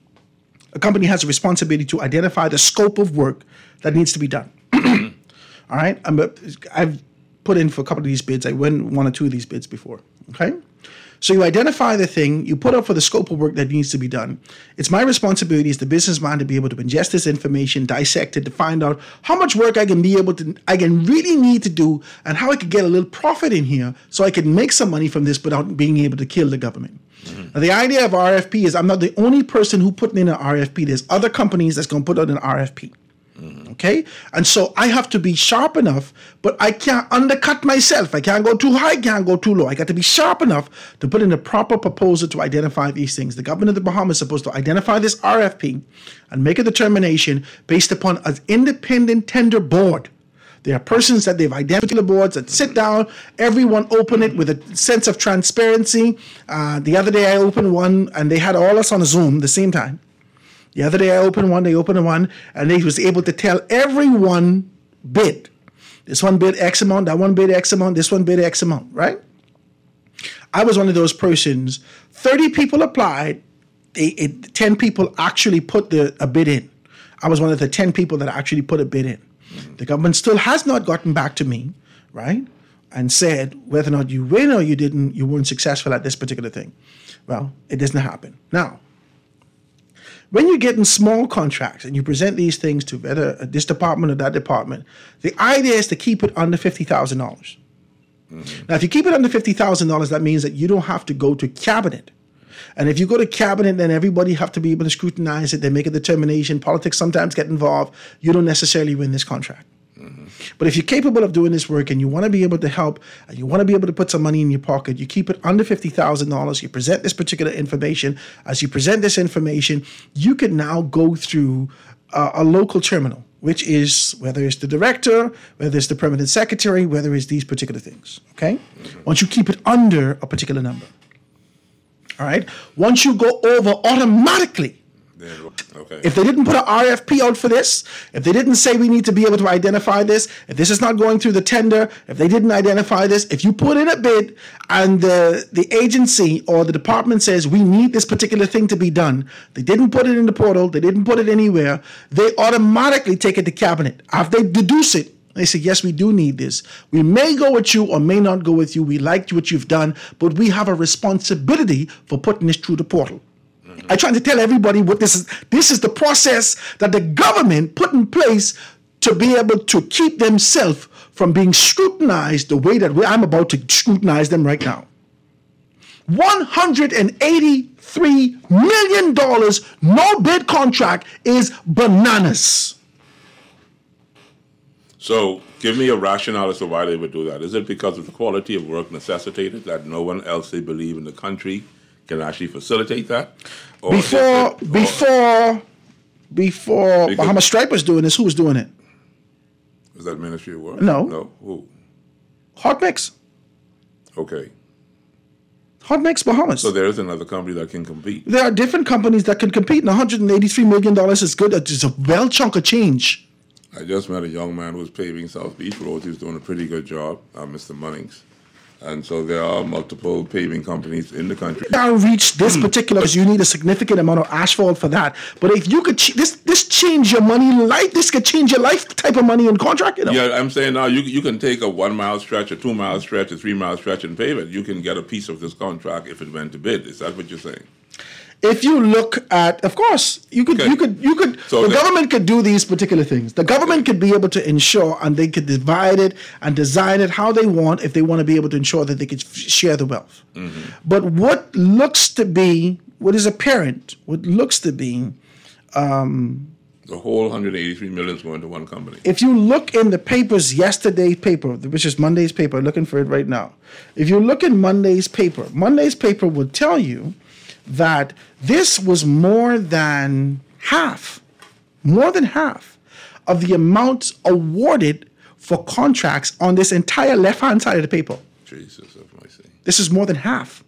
a company has a responsibility to identify the scope of work that needs to be done. All right? I'm a, I've put in for a couple of these bids. I won one or two of these bids before. Okay? So you identify the thing, you put up for the scope of work that needs to be done. It's my responsibility as the businessman to be able to ingest this information, dissect it, to find out how much work I can be able to, I can really need to do, and how I can get a little profit in here so I can make some money from this without being able to kill the government. Mm-hmm. Now, the idea of R F P is I'm not the only person who put in an R F P. There's other companies that's going to put out an R F P. Mm-hmm. Okay? And so I have to be sharp enough, but I can't undercut myself. I can't go too high, can't go too low. I got to be sharp enough to put in a proper proposal to identify these things. The government of the Bahamas is supposed to identify this R F P and make a determination based upon an independent tender board There are persons that they've identified the boards that sit down, everyone open it with a sense of transparency. Uh, the other day I opened one and they had all us on a Zoom the same time. The other day I opened one, they opened one, and they was able to tell everyone bid. This one bid X amount, that one bid X amount, this one bid X amount, right? I was one of those persons. thirty people applied, they, it, ten people actually put the, a bid in. I was one of the ten people that actually put a bid in. The government still has not gotten back to me, right, and said whether or not you win or you didn't, you weren't successful at this particular thing. Well, it doesn't happen. Now, when you get in small contracts and you present these things to whether this department or that department, the idea is to keep it under fifty thousand dollars. Mm-hmm. Now, if you keep it under fifty thousand dollars, that means that you don't have to go to cabinet. And if you go to cabinet, then everybody have to be able to scrutinize it. They make a determination. Politics sometimes get involved. You don't necessarily win this contract. Mm-hmm. But if you're capable of doing this work and you want to be able to help and you want to be able to put some money in your pocket, you keep it under fifty thousand dollars. You present this particular information. As you present this information, you can now go through uh, a local terminal, which is whether it's the director, whether it's the permanent secretary, whether it's these particular things. Okay? Mm-hmm. Once you keep it under a particular number. All right. Once you go over, automatically, okay. If they didn't put an R F P out for this, if they didn't say we need to be able to identify this, if this is not going through the tender, if they didn't identify this, if you put in a bid and the, the agency or the department says we need this particular thing to be done, they didn't put it in the portal, they didn't put it anywhere, they automatically take it to cabinet. After they deduce it, they say, yes, we do need this. We may go with you or may not go with you. We liked what you've done, but we have a responsibility for putting this through the portal. Mm-hmm. I try to tell everybody what this is. This is the process that the government put in place to be able to keep themselves from being scrutinized the way that I'm about to scrutinize them right now. one hundred eighty-three million dollars no bid contract is bananas. So give me a rationale as to why they would do that. Is it because of the quality of work necessitated that no one else they believe in the country can actually facilitate that? Or before, it, or, before, before Bahamas Stripe was doing this, who was doing it? Was that Ministry of Work? No. No. Who? Hot Mix. Okay. Hot Mix Bahamas. So there is another company that can compete. There are different companies that can compete, and one hundred eighty-three million dollars is good. It's a well chunk of change. I just met a young man who was paving South Beach roads. He was doing a pretty good job, uh, Mister Munnings. And so there are multiple paving companies in the country. You can't reach this particular because you need a significant amount of asphalt for that. But if you could, ch- this this change your money life, this could change your life type of money in contract. You know? Yeah, I'm saying now you you can take a one mile stretch, a two mile stretch, a three mile stretch and pave it. You can get a piece of this contract if it went to bid. Is that what you're saying? If you look at, of course, you could, okay. you could, you could. So the okay. government could do these particular things. The government okay. could be able to ensure, and they could divide it and design it how they want, if they want to be able to ensure that they could f- share the wealth. Mm-hmm. But what looks to be, what is apparent, what looks to be, um, the whole one hundred eighty-three million is going to one company. If you look in the papers, yesterday's paper, which is Monday's paper, I'm looking for it right now. If you look in Monday's paper, Monday's paper will tell you that this was more than half, more than half of the amounts awarded for contracts on this entire left-hand side of the paper. Jesus of mercy. This is more than half.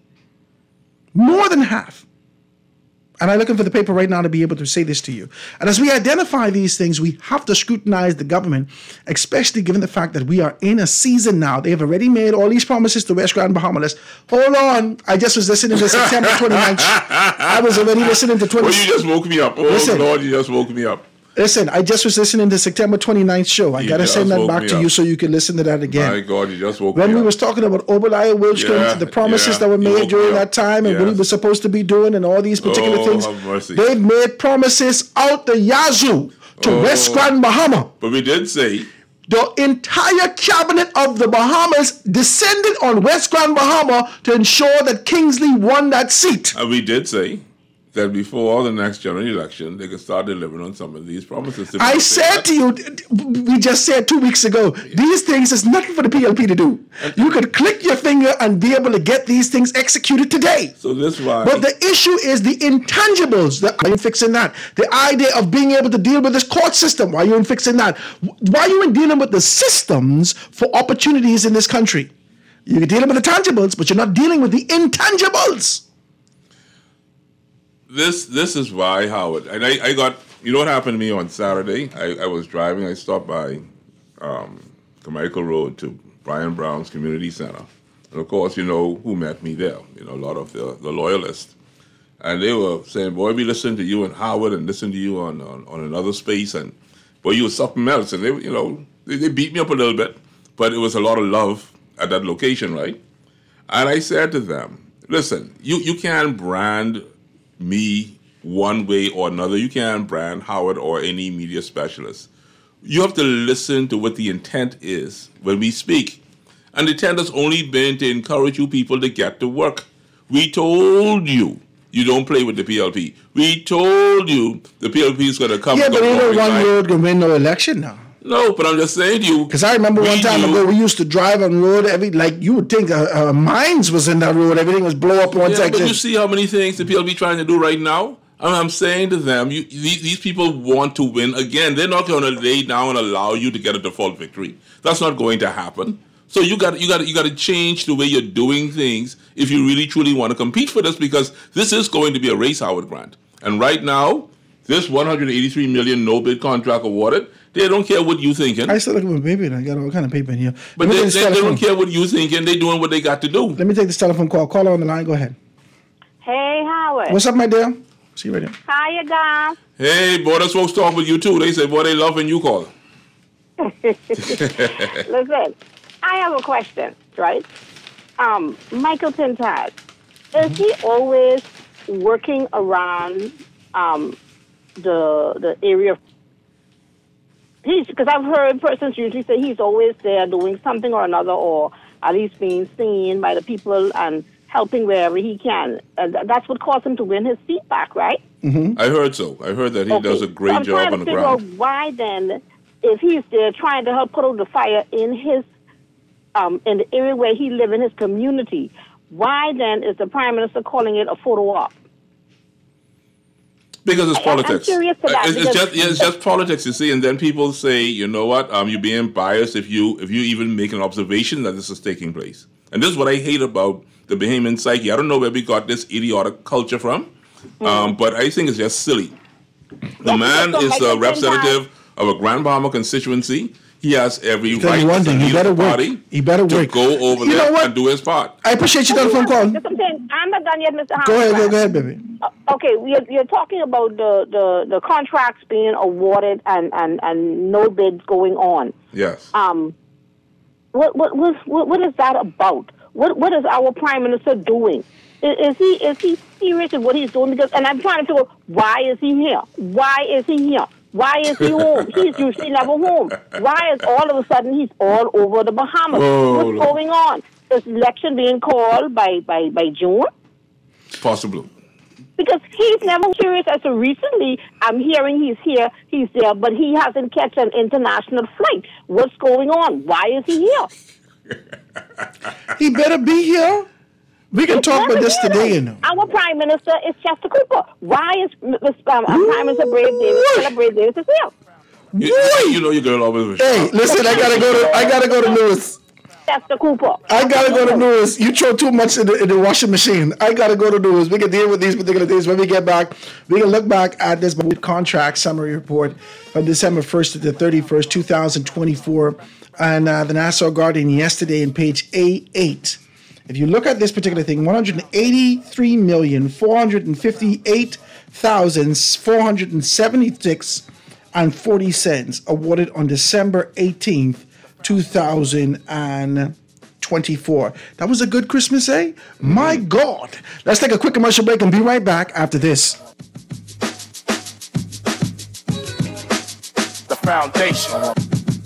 More than half. And I'm looking for the paper right now to be able to say this to you. And as we identify these things, we have to scrutinize the government, especially given the fact that we are in a season now. They have already made all these promises to West Grand Bahamas. Hold on. I just was listening to September twenty-ninth. I was already listening to twenty. Well, you just woke me up. Oh, listen, Lord, you just woke me up. Listen, I just was listening to September twenty-ninth show. I got to send that back to up. you so you can listen to that again. My God, you just woke when me we up. was talking about Obadiah Wilstrom, yeah, the promises yeah, that were made during that time and yes. what he was supposed to be doing and all these particular oh, things. Have mercy. They've made promises out the yazoo to oh, West Grand Bahama. But we did say the entire cabinet of the Bahamas descended on West Grand Bahama to ensure that Kingsley won that seat. And we did say that before the next general election, they could start delivering on some of these promises. I said to you, we just said two weeks ago, these things is nothing for the P L P to do. You could click your finger and be able to get these things executed today. So this why. But the issue is the intangibles. The, why are you fixing that? The idea of being able to deal with this court system. Why are you fixing that? Why are you dealing with the systems for opportunities in this country? You're dealing with the tangibles, but you're not dealing with the intangibles. This this is why, Howard, and I, I got, you know what happened to me on Saturday? I, I was driving, I stopped by um, Carmichael Road to Brian Brown's Community Center. And of course, you know who met me there, you know, a lot of the, the loyalists. And they were saying, boy, we listened to you and Howard and listened to you on, on, on another space. And boy, you were something else. And they, you know, they, they beat me up a little bit, but it was a lot of love at that location, right? And I said to them, listen, you, you can't brand me one way or another. You can't brand Howard or any media specialist. You have to listen to what the intent is when we speak. And the intent has only been to encourage you people to get to work. We told you you don't play with the P L P. We told you the P L P is going to come. Yeah, but ain't no one road going to win no election now. No, but I'm just saying to you. Because I remember one time do. ago, we used to drive on road, every like you would think uh, uh, mines was in that road. Everything was blow up one yeah, section. But you see how many things the P L P trying to do right now? I mean, I'm saying to them, you, these, these people want to win again. They're not going to lay down and allow you to get a default victory. That's not going to happen. So you got you got you got to change the way you're doing things if you really truly want to compete for this, because this is going to be a race, Howard Grant. And right now, this one hundred eighty-three million no bid contract awarded. They don't care what you thinking. I still look at my paper and I got all kind of paper in here. But they, they, they don't care what you thinking. They doing what they got to do. Let me take this telephone call. Caller on the line. Go ahead. Hey, Howard. What's up, my dear? See you right here. Hiya, guys. Hey, boy, that's folks talk with you too. They say, boy, they love when you call. Listen, I have a question, right? Um, Michael Tintad, is he always working around um, the the area of He's because I've heard persons usually say he's always there doing something or another, or at least being seen by the people and helping wherever he can. And that's what caused him to win his seat back, right? Mm-hmm. I heard so. I heard that he okay. does a great so job on the ground. I'm trying to figure out why then, if he's there trying to help put out the fire in his um, in the area where he lives in his community, why then is the Prime Minister calling it a photo op? Because it's politics. I'm curious to that. It's, it's just yeah, it's just politics, you see. And then people say, you know what? Um, you're being biased if you if you even make an observation that this is taking place. And this is what I hate about the Bahamian psyche. I don't know where we got this idiotic culture from, mm-hmm. um, but I think it's just silly. The man is a representative of a Grand Bahama constituency. He has every right one thing, he better work. Party he better to work. go over you there and do his part. I appreciate your telephone call. I'm not done yet, Mister Go ahead, go, go ahead, baby. Uh, okay, you're, you're talking about the, the, the contracts being awarded and, and, and no bids going on. Yes. Um, what what what what is that about? What what is our Prime Minister doing? Is, is he is he serious in what he's doing? Because and I'm trying to figure out why is he here? Why is he here? Why is he home? He's usually never home. Why is all of a sudden he's all over the Bahamas? Oh, What's Lord. going on? Is election being called by, by, by June? Possibly. Because he's never curious. As of recently, I'm hearing he's here, he's there, but he hasn't catch an international flight. What's going on? Why is he here? He better be here. We can talk about this today, you know. Our Prime Minister is Chester Cooper. Why is um, Prime Minister Brave Davis, Brave Davis is here? You, you know your girl always was. Hey, listen, I gotta go to I gotta go to Lewis. Chester Cooper. I gotta go to Lewis. You throw too much in the, in the washing machine. I gotta go to Lewis. We can deal with these particular things when we get back. We can look back at this contract summary report from December first to the thirty-first, two thousand twenty-four, and uh, the Nassau Guardian yesterday in page A eight. If you look at this particular thing, one hundred eighty-three million, four hundred fifty-eight thousand, four hundred seventy-six and forty cents awarded on December eighteenth, two thousand twenty-four. That was a good Christmas, eh? Mm-hmm. My God. Let's take a quick commercial break and be right back after this. The Foundation.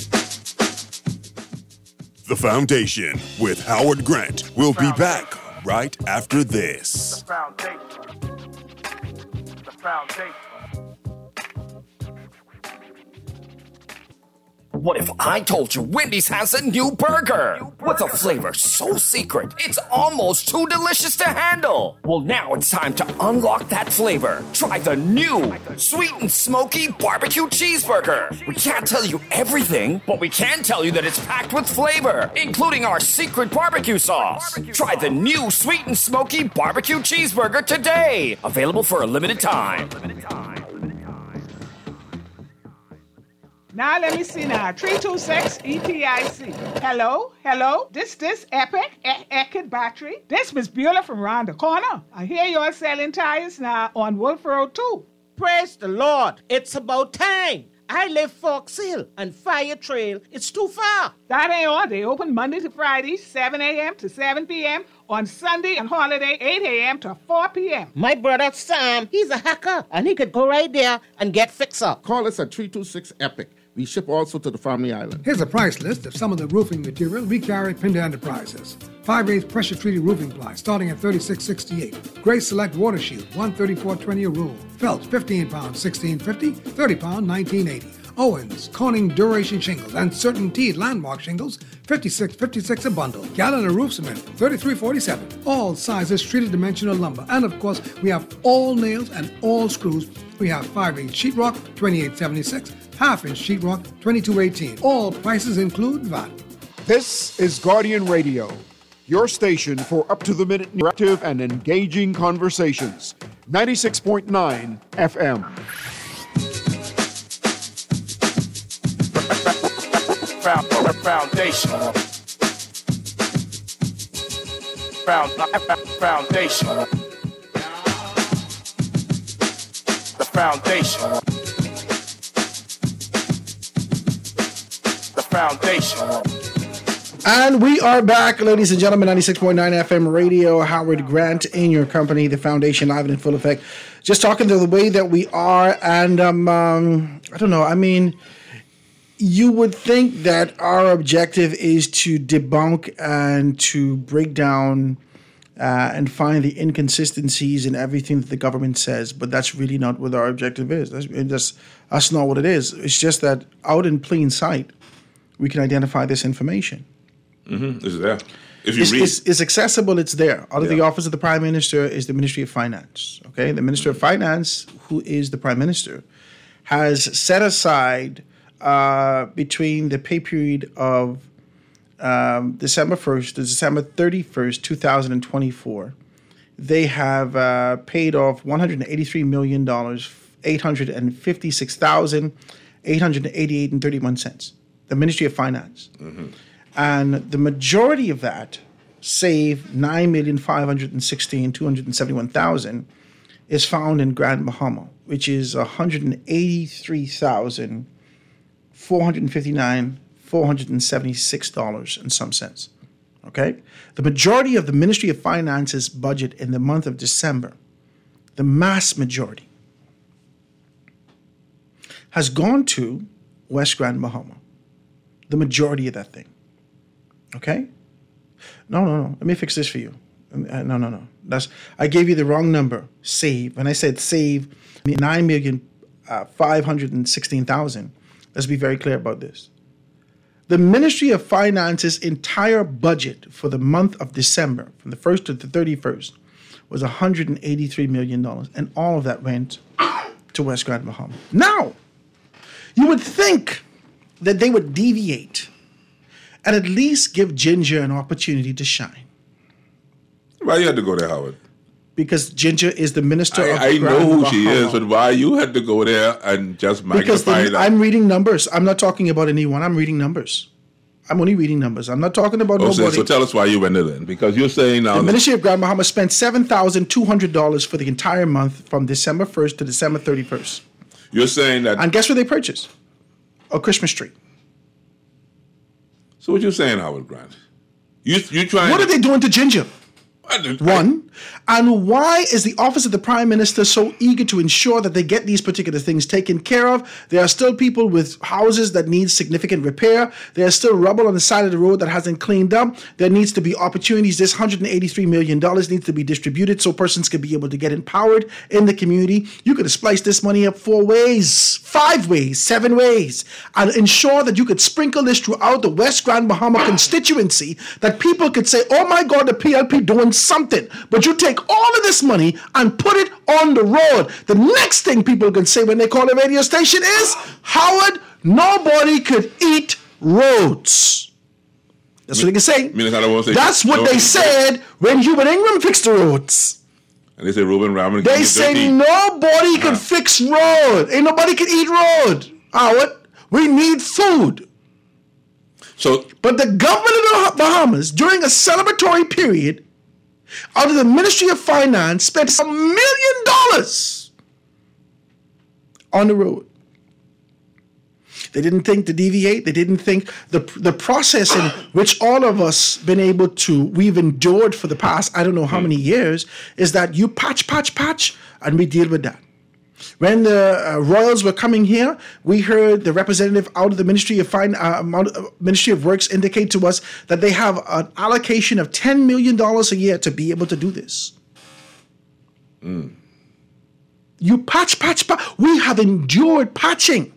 The Foundation with Howard Grant. We'll be back right after this. The Foundation. foundation. What if I told you Wendy's has a new burger? With a flavor so secret, it's almost too delicious to handle. Well, now it's time to unlock that flavor. Try the new sweet and smoky barbecue cheeseburger. We can't tell you everything, but we can tell you that it's packed with flavor, including our secret barbecue sauce. Try the new sweet and smoky barbecue cheeseburger today. Available for a limited time. Now let me see now. three two six E P I C. Hello? Hello? This this Epic e- Epic Battery? This Miss Beulah from round the corner. I hear you're selling tires now on Wolf Road too. Praise the Lord. It's about time. I live Fox Hill and Fire Trail. It's too far. That ain't all. They open Monday to Friday, seven a.m. to seven p.m. On Sunday and holiday, eight a.m. to four p.m. My brother Sam, he's a hacker, and he could go right there and get fixed up. Call us at three two six EPIC. We ship also to the Family Island. Here's a price list of some of the roofing material we carry at Pinda Enterprises. five-eighths pressure-treated roofing ply starting at thirty-six sixty-eight. Gray Select Water Shield, one thirty-four twenty a roll. Felt, fifteen pounds, sixteen fifty. thirty pounds, nineteen eighty. Owens, Corning Duration Shingles, and Certainty Landmark Shingles, fifty-six fifty-six a bundle. Gallon of roof cement, thirty-three forty-seven. All sizes treated dimensional lumber. And of course, we have all nails and all screws. We have five-inch sheetrock, twenty-eight seventy-six. Half-inch sheetrock, twenty-two eighteen. All prices include V A T. This is Guardian Radio, your station for up-to-the-minute interactive and engaging conversations. ninety-six point nine F M. Foundation. Found, foundation. The foundation. The foundation. And we are back, ladies and gentlemen, ninety-six point nine F M radio. Howard Grant in your company, the foundation live and in full effect. Just talking to the way that we are, and um, um, I don't know, I mean, you would think that our objective is to debunk and to break down uh, and find the inconsistencies in everything that the government says, but that's really not what our objective is. That's, that's, that's not what it is. It's just that out in plain sight, we can identify this information. Mm-hmm. It's there. If you it's, read, it's, it's accessible. It's there. Out of Yeah. the office of the Prime Minister is the Ministry of Finance. Okay, the Minister of Finance, who is the Prime Minister, has set aside uh, between the pay period of um, December first to December thirty-first, two thousand twenty-four. They have uh, paid off one hundred eighty-three million dollars, eight hundred fifty-six thousand, eight hundred eighty-eight and thirty-one cents. The Ministry of Finance. Mm-hmm. And the majority of that, save nine million five hundred sixteen thousand two hundred seventy-one thousand, is found in Grand Bahama, which is one hundred eighty-three thousand four hundred fifty-nine thousand four hundred seventy-six dollars and some cents. Okay? The majority of the Ministry of Finance's budget in the month of December, the mass majority, has gone to West Grand Bahama. The majority of that thing. Okay? No, no, no. Let me fix this for you. Uh, no, no, no. That's I gave you the wrong number. Save. When I said save, I mean nine million five hundred sixteen thousand. Let's be very clear about this. The Ministry of Finance's entire budget for the month of December, from the first to the thirty-first, was one hundred eighty-three million dollars. And all of that went to West Grand Bahama. Now, you would think that they would deviate and at least give Ginger an opportunity to shine. Why you had to go there, Howard? Because Ginger is the minister I, of I Grand know who Bahama. she is, but why you had to go there and just Because magnify the, that? I'm reading numbers. I'm not talking about anyone. I'm reading numbers. I'm only reading numbers. I'm not talking about Oh, so, nobody. so tell us why you went there then, because you're saying now The Ministry of Grand Bahama spent seven thousand two hundred dollars for the entire month from December first to December thirty-first. you're saying that. And guess what they purchased? A Christmas tree. So what you saying, Howard Grant? You you trying? What to, are they doing to Ginger? One, And why is the office of the Prime Minister so eager to ensure that they get these particular things taken care of? There are still people with houses that need significant repair. There's still rubble on the side of the road that hasn't cleaned up. There needs to be opportunities. This one hundred eighty-three million dollars needs to be distributed so persons can be able to get empowered in the community. You could have spliced this money up four ways, five ways, seven ways, and ensure that you could sprinkle this throughout the West Grand Bahama constituency, that people could say, oh my God, the P L P doing something. But you take all of this money and put it on the road. The next thing people can say when they call a radio station is, Howard, nobody could eat roads. That's what they can say. say That's what they said when Hubert Ingram fixed the roads. And they say Ruben Raman. They say dirty. Nobody can uh-huh. fix road. Ain't nobody can eat road. Howard, we need food. So, but the government of the Bahamas, during a celebratory period, out of the Ministry of Finance, spent a million dollars on the road. They didn't think to deviate. They didn't think the the process in which all of us been able to, we've endured for the past, I don't know how many years, is that you patch, patch, patch, and we deal with that. When the uh, Royals were coming here, we heard the representative out of the Ministry of Fin- uh, Ministry of Works indicate to us that they have an allocation of ten million dollars a year to be able to do this. Mm. You patch, patch, patch. We have endured patching.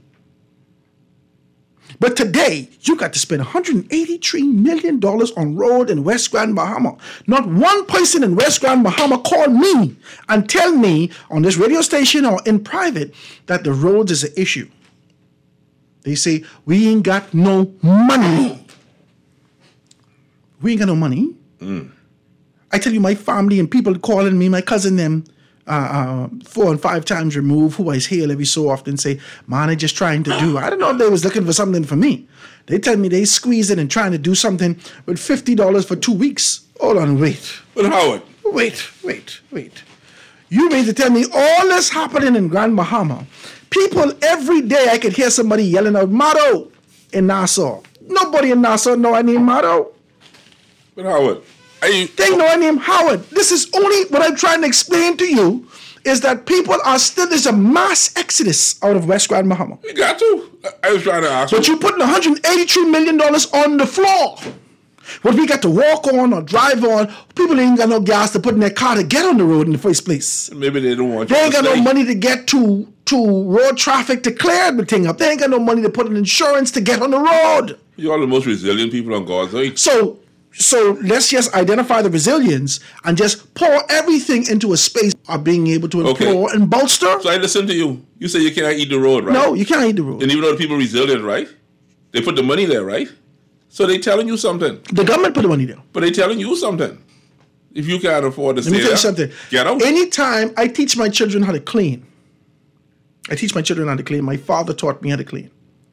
But today, you got to spend one hundred eighty-three million dollars on road in West Grand Bahama. Not one person in West Grand Bahama called me and tell me on this radio station or in private that the roads is an issue. They say, we ain't got no money. We ain't got no money. Mm. I tell you, my family and people calling me, my cousin them, Uh, uh, four and five times removed, who I hail every so often, say, man, I just trying to do. I don't know if they was looking for something for me. They tell me they squeezing and trying to do something with fifty dollars for two weeks. Hold on, wait. But Howard. Wait, wait, wait. You mean to tell me all this happening in Grand Bahama? People, every day I could hear somebody yelling out, motto, in Nassau. Nobody in Nassau know I name motto. But Howard. You, they know I name Howard. This is only what I'm trying to explain to you is that people are still, there's a mass exodus out of West Grand Bahama. You got to. I was trying to ask But you. you're putting one hundred eighty-three million dollars on the floor. What we got to walk on or drive on, people ain't got no gas to put in their car to get on the road in the first place. Maybe they don't want They you ain't to got stay. no money to get to, to road traffic to clear the thing up. They ain't got no money to put in insurance to get on the road. You're the most resilient people on God's earth. So, So let's just identify the resilience and just pour everything into a space of being able to implore Okay. and bolster. So I listen to you. You say you can't eat the road, right? No, you can't eat the road. And even though the people are resilient, right? They put the money there, right? So they telling you something. The government put the money there. But they telling you something. If you can't afford to Let stay me tell there, you something. get out. Anytime I teach my children how to clean, I teach my children how to clean. My father taught me how to clean.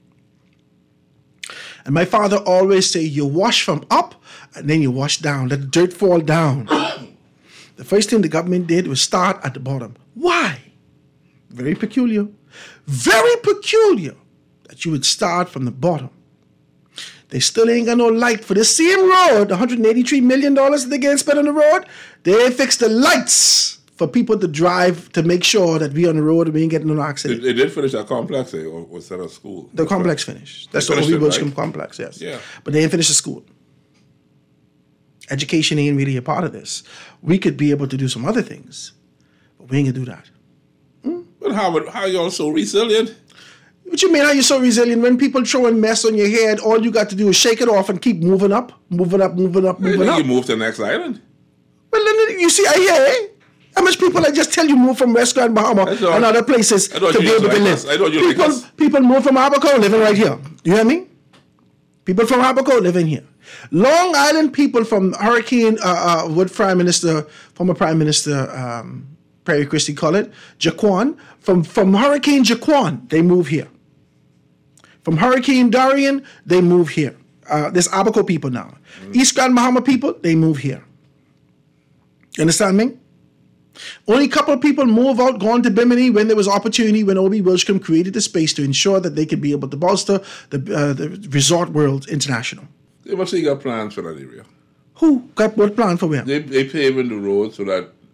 And my father always say, you wash from up and then you wash down. Let the dirt fall down. The first thing the government did was start at the bottom. Why? Very peculiar. Very peculiar that you would start from the bottom. They still ain't got no light for the same road, one hundred eighty-three million dollars that they get spent on the road. They fix the lights for people to drive to make sure that we on the road and we ain't getting no accident. They, they did finish that complex, eh, or was that a school? The complex finished. That's They the finished Obi it, Wilsham right? complex, yes. Yeah. But they didn't finish the school. Education ain't really a part of this. We could be able to do some other things, but we ain't gonna do that. But how how y'all so resilient? What you mean, how you so resilient? When people throwing mess on your head, all you got to do is shake it off and keep moving up, moving up, moving up, Maybe moving up. you move to the next island. Well, then you see, I hear, eh? How much people I just tell you move from West Grand Bahama thought- and other places I thought to you be was able to like live? us. I thought you like people, us. people move from Abaco living right here. You hear me? People from Abaco living here. Long Island people from Hurricane, uh, uh, what Prime Minister, former Prime Minister um, Perry Christie call it, Jaquan, from, from Hurricane Jaquan, they move here. From Hurricane Dorian, they move here. Uh, there's Abaco people now. Mm. East Grand Bahama people, they move here. You understand me? Only a couple of people move out, gone to Bimini when there was opportunity, when Obi Wilsham created the space to ensure that they could be able to bolster the, uh, the Resort World International. They must say you got plans for that area. Who got what plan for where? They they paving the road so that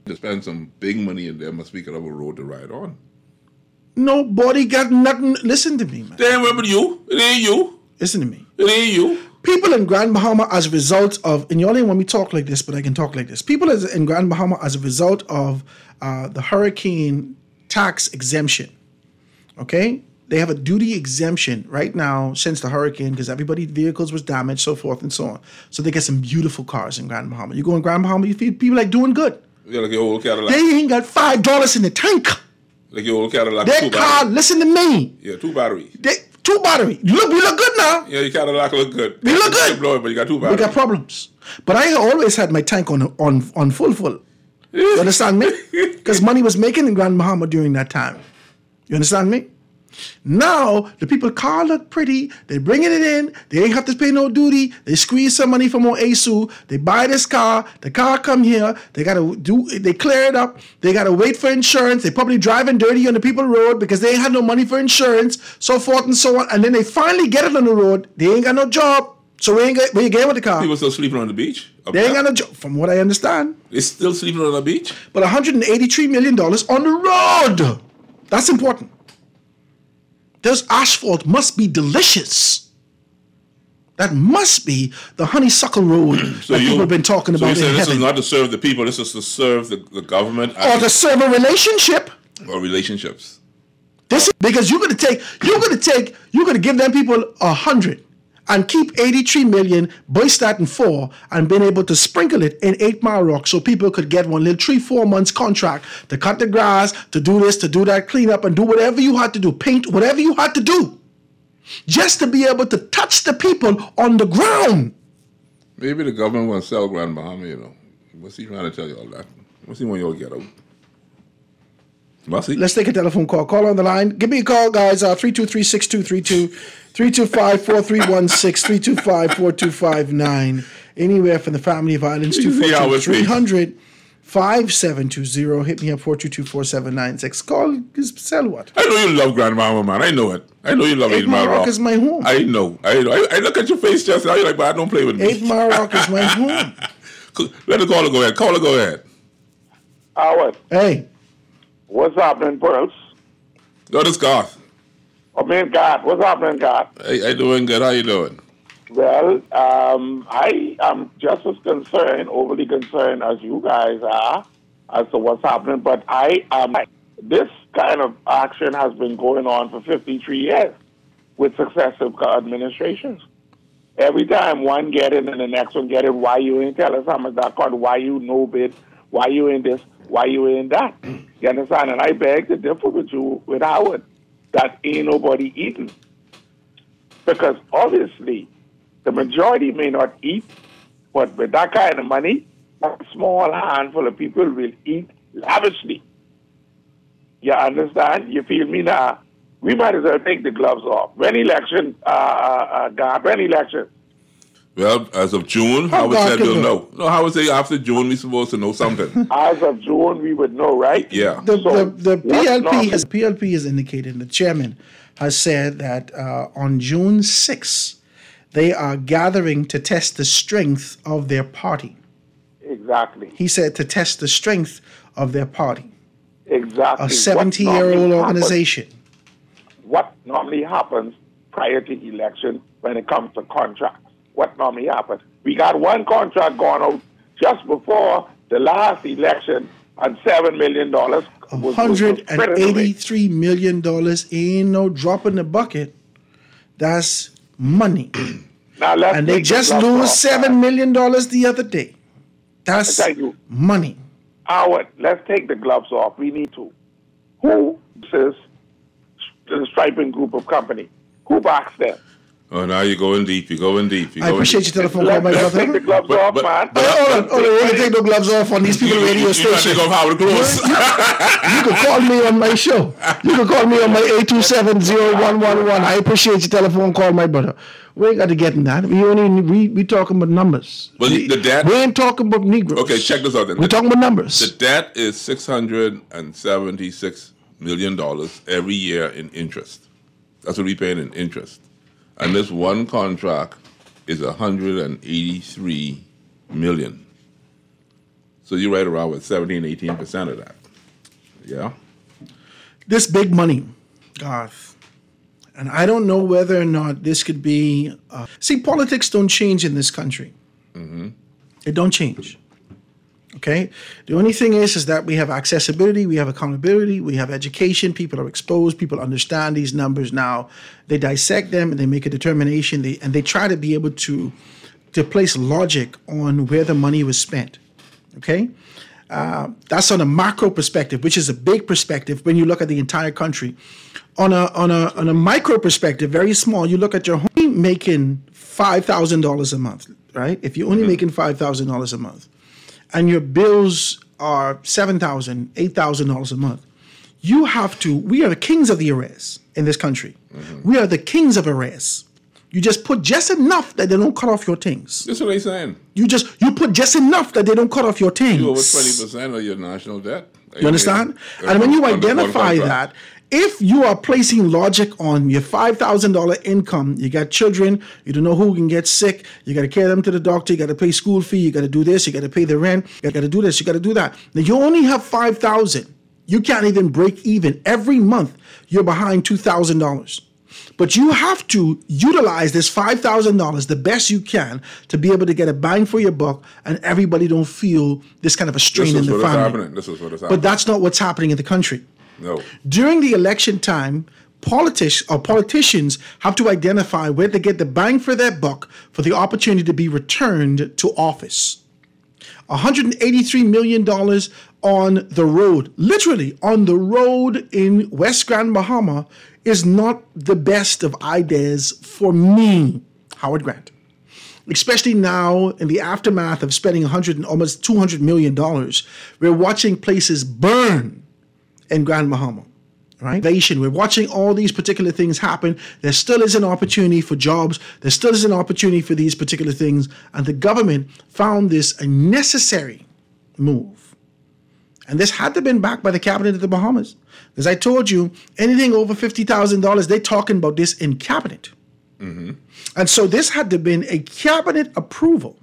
To spend some big money in there must be kind of a road to ride on. Nobody got nothing. Listen to me, man. Damn, remember you? It ain't you. Listen to me. It ain't you. People in Grand Bahama as a result of, and y'all ain't want me to talk like this, but I can talk like this. People as, in Grand Bahama as a result of uh, the hurricane tax exemption, okay? They have a duty exemption right now since the hurricane because everybody's vehicles was damaged, so forth and so on. So they get some beautiful cars in Grand Bahama. You go in Grand Bahama, you feel people like doing good. Yeah, like your old Cadillac. They ain't got five dollars in the tank. Like your old Cadillac. Their two car, batteries. listen to me. Yeah, two batteries. They, two battery. You look, you look good now. Yeah, your Cadillac look good. You look good. Blow it, but you got two We batteries. got problems. But I always had my tank on on on full full. You understand me? Because money was making in Grand Bahama during that time. You understand me? Now, the people car look pretty. They bringing it in. They ain't have to pay no duty. They squeeze some money from O A S U. They buy this car. The car come here. They got to do, they clear it up. They got to wait for insurance. They probably driving dirty on the people road because they ain't had no money for insurance, so forth and so on. And then they finally get it on the road. They ain't got no job. So we ain't get, where you get with the car? People still sleeping on the beach? They ain't got no job, from what I understand. They still sleeping on the beach? But one hundred eighty-three million dollars on the road. That's important. This asphalt must be delicious. That must be the honeysuckle road So that you, people have been talking so about you in say this heaven. is not to serve the people, this is to serve the, the government Or to serve a relationship. or relationships. This is because you're gonna take, you're gonna take, you're gonna give them people a hundred and keep eighty-three million, burst that in four, and been able to sprinkle it in Eight Mile Rock so people could get one little three, four months contract to cut the grass, to do this, to do that, clean up, and do whatever you had to do, paint, whatever you had to do, just to be able to touch the people on the ground. Maybe the government wants to sell Grand Bahama, you know. What's he trying to tell you all that? What's he want you all to get out? Must he? Let's take a telephone call. Call on the line. Give me a call, guys. Uh, three two three, six two three two, three two five, four three one six, three two five, four two five nine. Anywhere from the family of islands, two four two, three hundred, five seven two zero. Hit me up, four two two, four seven nine six. Call, sell what? I know you love Grand Bahama, man. I know it. I know you love Eight Eight Mile Mile Rock Rock. is my home. I know. I know. I, I look at your face just now. You're like, but don't play with me. Eight Mile Rock is my home. Let the caller go ahead. Caller, go ahead. Howard. Hey. What's happening, Pearls? Go to Garth. Oh, man, God. What's happening, God? Hey, I doing good. How you doing? Well, um, I am just as concerned, overly concerned as you guys are as to what's happening. But I am. This kind of action has been going on for fifty-three years with successive administrations. Every time one get in and the next one get in, why you ain't tell us how much that cost, why you no bid, why you in this, why you in that. You understand? And I beg to differ with you, with Howard, that ain't nobody eating. Because obviously, the majority may not eat, but with that kind of money, a small handful of people will eat lavishly. You understand? You feel me now? We might as well take the gloves off. When election, uh, uh, God, when election? Well, as of June, How Howard God said can we'll know? know. No, Howard said after June we supposed to know something. As of June, we would know, right? Yeah. The, So, the, the what's P L P normal? has P L P has indicated, the chairman has said that uh, on June sixth, they are gathering to test the strength of their party. Exactly. He said to test the strength of their party. Exactly. A seventy-year-old organization. What normally happens prior to election when it comes to contracts? What normally happens? We got one contract going out just before the last election and seven million dollars. one hundred eighty-three million dollars ain't no drop in the bucket. That's money. Now let's and they take the just gloves lose off, seven million dollars the other day. That's I tell you, money. Howard, let's take the gloves off. We need to. Who says the striping group of company? Who backs them? Oh, now you're going deep. You're going deep. You're I going appreciate deep. your telephone call, my brother. Take the gloves off, man. Hey, hold on, hold on. We ain't take no gloves off on these people You- radio you- you gotta station. take off Howard clothes. You, you can call me on my show. You can call me on my eight two seven, zero one one one. I appreciate your telephone call, my brother. We ain't got to get in that. We only we we talking about numbers. Well, we, the debt. we ain't talking about Negroes. Okay, check this out then. We're talking about numbers. The debt is six hundred seventy-six million dollars every year in interest. That's what we paying in interest. And this one contract is one hundred eighty-three million dollars. So you're right around with seventeen, eighteen percent of that. Yeah. This big money, Garth, and I don't know whether or not this could be. Uh, see, politics don't change in this country. Mm-hmm. They don't change. Okay? The only thing is, is that we have accessibility, we have accountability, we have education, people are exposed, people understand these numbers now. They dissect them and they make a determination, they, and they try to be able to, to place logic on where the money was spent. Okay? Uh, that's on a macro perspective, which is a big perspective when you look at the entire country. On a on a on a micro perspective, very small, you look at your home making five thousand dollars a month, right? If you're only mm-hmm. making five thousand dollars a month, and your bills are seven thousand dollars, eight thousand dollars a month, you have to, we are the kings of the arrears in this country. Mm-hmm. We are the kings of arrears. You just put just enough that they don't cut off your things. That's what they're saying. You just, you put just enough that they don't cut off your things. You over twenty percent of your national debt. You understand? Yeah. And when you identify that, if you are placing logic on your five thousand dollars income, you got children, you don't know who can get sick, you got to carry them to the doctor, you got to pay school fee, you got to do this, you got to pay the rent, you got to do this, you got to do that. Now, you only have five thousand dollars. You can't even break even. Every month, you're behind two thousand dollars. But you have to utilize this five thousand dollars the best you can to be able to get a bang for your buck, and everybody don't feel this kind of a strain in the family. Happening. This is what is happening. But that's not what's happening in the country. No. During the election time, politics or politicians have to identify where they get the bang for their buck for the opportunity to be returned to office. one hundred eighty-three million dollars on the road, literally on the road in West Grand Bahama, is not the best of ideas for me, Howard Grant. Especially now in the aftermath of spending one hundred and almost two hundred million dollars, we're watching places burn in Grand Bahama, right? We're watching all these particular things happen. There still is an opportunity for jobs. There still is an opportunity for these particular things. And the government found this a necessary move. And this had to have been backed by the cabinet of the Bahamas. As I told you, anything over fifty thousand dollars, they're talking about this in cabinet. Mm-hmm. And so this had to have been a cabinet approval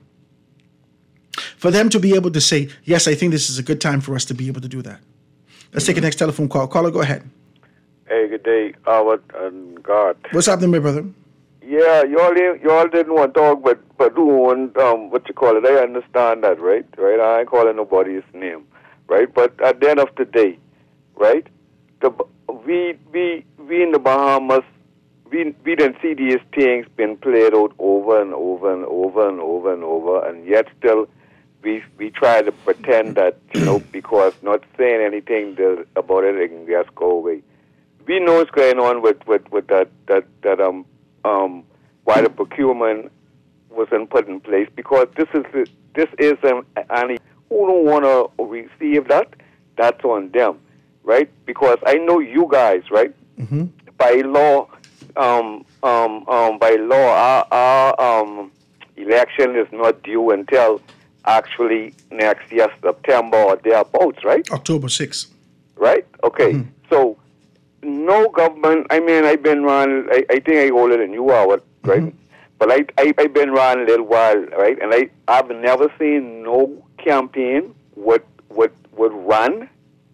for them to be able to say, yes, I think this is a good time for us to be able to do that. Let's take the next telephone call. Caller, go ahead. Hey, good day, Howard and God. What's happening, my brother? Yeah, you all, you all didn't want to talk, but but who want, um, what you call it? I understand that, right? Right? I ain't calling nobody's name, right? But at the end of the day, right? The we we we in the Bahamas, we we didn't see these things being played out over and over and over and over and over, and yet still. We we try to pretend that, you know, because not saying anything to, about it, it can just go away. We know what's going on with, with, with that, that, that um um why the procurement wasn't put in place, because this is this is an any who don't want to receive that, that's on them, right? Because I know you guys, right? Mm-hmm. By law, um um um by law, our, our um election is not due until. Actually, next year, September or thereabouts, right? October sixth. Right? Okay. Mm-hmm. So, no government, I mean, I've been around, I, I think I older than you are, right? Mm-hmm. But I, I, I've been around a little while, right? And I, I've never seen no campaign would, would, would run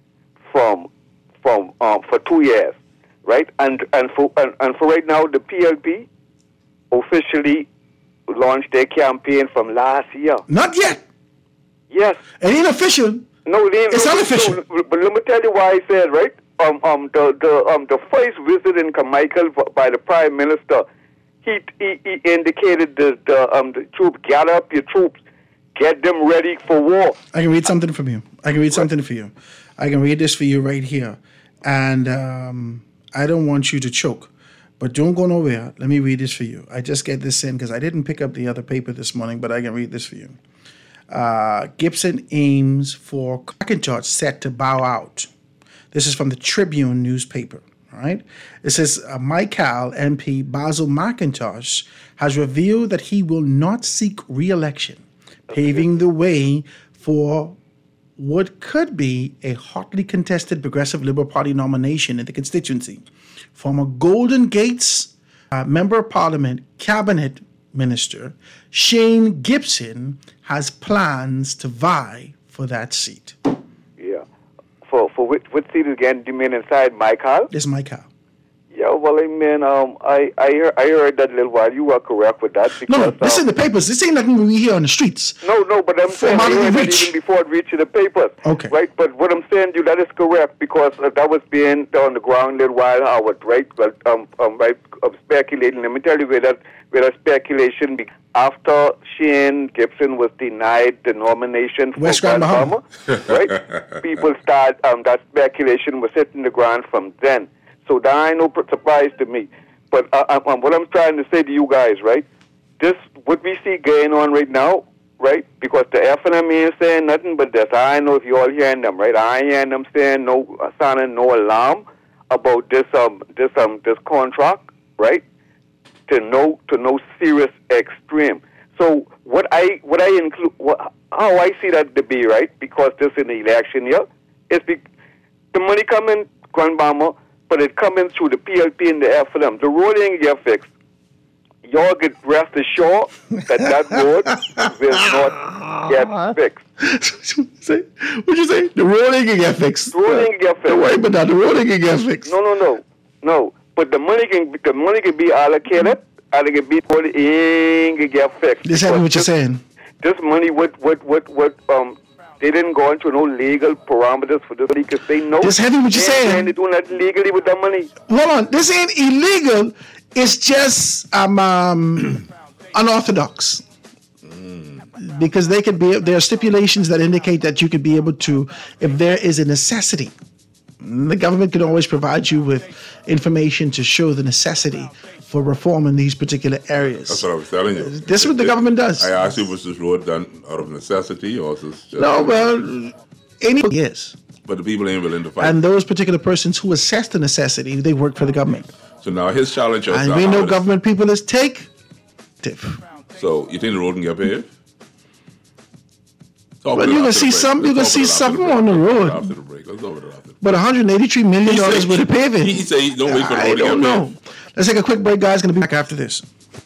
from, from, um, for two years, right? And, and, for, and, and for right now, the P L P officially launched their campaign from last year. Not yet. Yes. It ain't official. No, it ain't. It's no, unofficial. No, but let me tell you why I said, right? Um, um, the the um the first visit in Carmichael by the Prime Minister, he he, he indicated the the um the troops, gather up your troops, get them ready for war. I can read something from you. I can read something for you. I can read this for you right here, and um, I don't want you to choke. But don't go nowhere. Let me read this for you. I just get this in because I didn't pick up the other paper this morning, but I can read this for you. Uh, Gibson aims for McIntosh set to bow out. This is from the Tribune newspaper. All right. It says uh, Michael M P Basil McIntosh has revealed that he will not seek re-election, paving the way for what could be a hotly contested Progressive Liberal Party nomination in the constituency. Former Golden Gates uh, Member of Parliament Cabinet Minister Shane Gibson has plans to vie for that seat. Yeah. For for which, which seat again? Do you mean inside Michael? Yes, Michael. Yeah, well, I mean, um, I I heard, I heard that a little while. You were correct with that. Because, No, this um, in the papers. This ain't nothing we hear on the streets. No, no, but I'm saying I Formality heard that reach. even before it reached the papers. Okay. Right, but what I'm saying to you, that is correct, because uh, that was being on the ground a little while, Howard, right? But, um, um, right, I'm speculating. Let me tell you where that, where that speculation be- after Shane Gibson was denied the nomination for West Grand Grand Bahama. Bahama, right? People start, um, that speculation was hitting the ground from then. So that ain't no pr- surprise to me. But uh, um, what I'm trying to say to you guys, right? This, what we see going on right now, right? Because the F N M ain't saying nothing but this. I know if you all hearing them, right? I ain't hearing them saying no, uh, sounding no alarm about this, um, this, um, this contract, right? To no, to no serious extreme. So what I, what I include, what, how I see that to be, right? Because this in the election year, is be, the money coming, Grand Bahama, but it coming through the P L P and the F N M. The road ain't get fixed. Y'all get rest assured that that road will not get fixed. What'd you say? The road ain't gonna get fixed. The road ain't get fixed. Don't worry about that. The road ain't gonna get fixed. No, no, no, no. But the money can, the money can be allocated. And it can be road ain't gonna get fixed. This is what you're saying. This money, what, what, what, what, um. They didn't go into no legal parameters for this money because they know. This heavy what you're saying. They do nothing legally with that money. Hold on. This ain't illegal. It's just um, um unorthodox. Because they could be, there are stipulations that indicate that you could be able to, if there is a necessity. The government can always provide you with information to show the necessity for reform in these particular areas. That's what I was telling you. This is what the government does. I asked you, was this road done out of necessity or is this just... No, well, any yes. But the people ain't willing to fight. And those particular persons who assess the necessity, they work for the government. So now his challenge is... And we know government people is take. Tiff. So you think the road can get paved? Well, you're gonna see some. You're gonna see something on the road. After the break, let's go over it after. But one hundred eighty-three million dollars worth of paving. He said he don't wait for the I road to don't get know. paved. Let's take a quick break, guys. Gonna be back after this.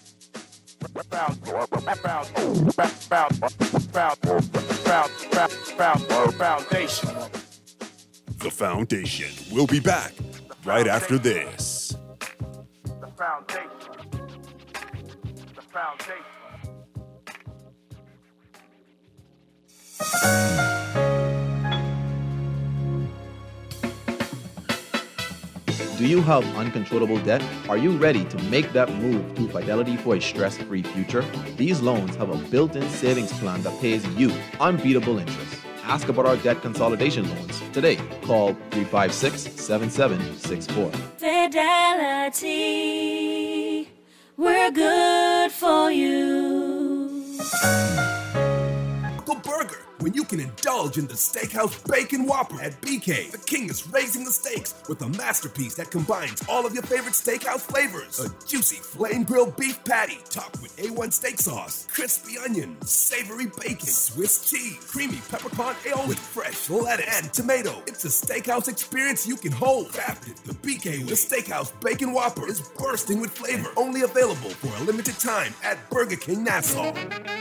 The Foundation. We'll be back right after this. The foundation. The foundation. Do you have uncontrollable debt? Are you ready to make that move to Fidelity for a stress-free future? These loans have a built-in savings plan that pays you unbeatable interest. Ask about our debt consolidation loans today. Call three five six, seven seven six four. Fidelity, we're good for you. Uncle Burger, when you can indulge in the Steakhouse Bacon Whopper at B K. The king is raising the stakes with a masterpiece that combines all of your favorite steakhouse flavors. A juicy flame grilled beef patty topped with A one steak sauce, crispy onions, savory bacon, Swiss cheese, creamy peppercorn aioli with fresh lettuce and tomato. It's a steakhouse experience you can hold. Crafted the B K way. The Steakhouse Bacon Whopper is bursting with flavor. Only available for a limited time at Burger King Nassau.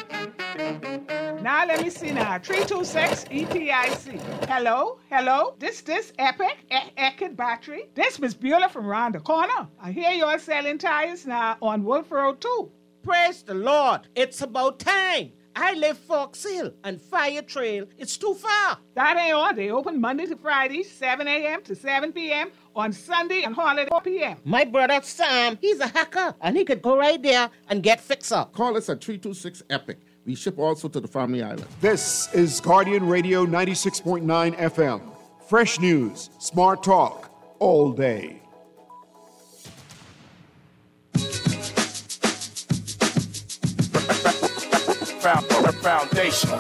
Now let me see now. three two six E T I C. Hello? Hello? This this Epic e- Eckert Battery? This Miss Beulah from round the corner. I hear you're selling tires now on Wolf Road too. Praise the Lord. It's about time. I live Fox Hill and Fire Trail. It's too far. That ain't all. They open Monday to Friday, seven a.m. to seven p.m. on Sunday and holiday four p.m. My brother Sam, he's a hacker, and he could go right there and get fixed up. Call us at three two six EPIC. We ship also to the Family Island. This is Guardian Radio ninety-six point nine F M. Fresh news, smart talk, all day. Foundation.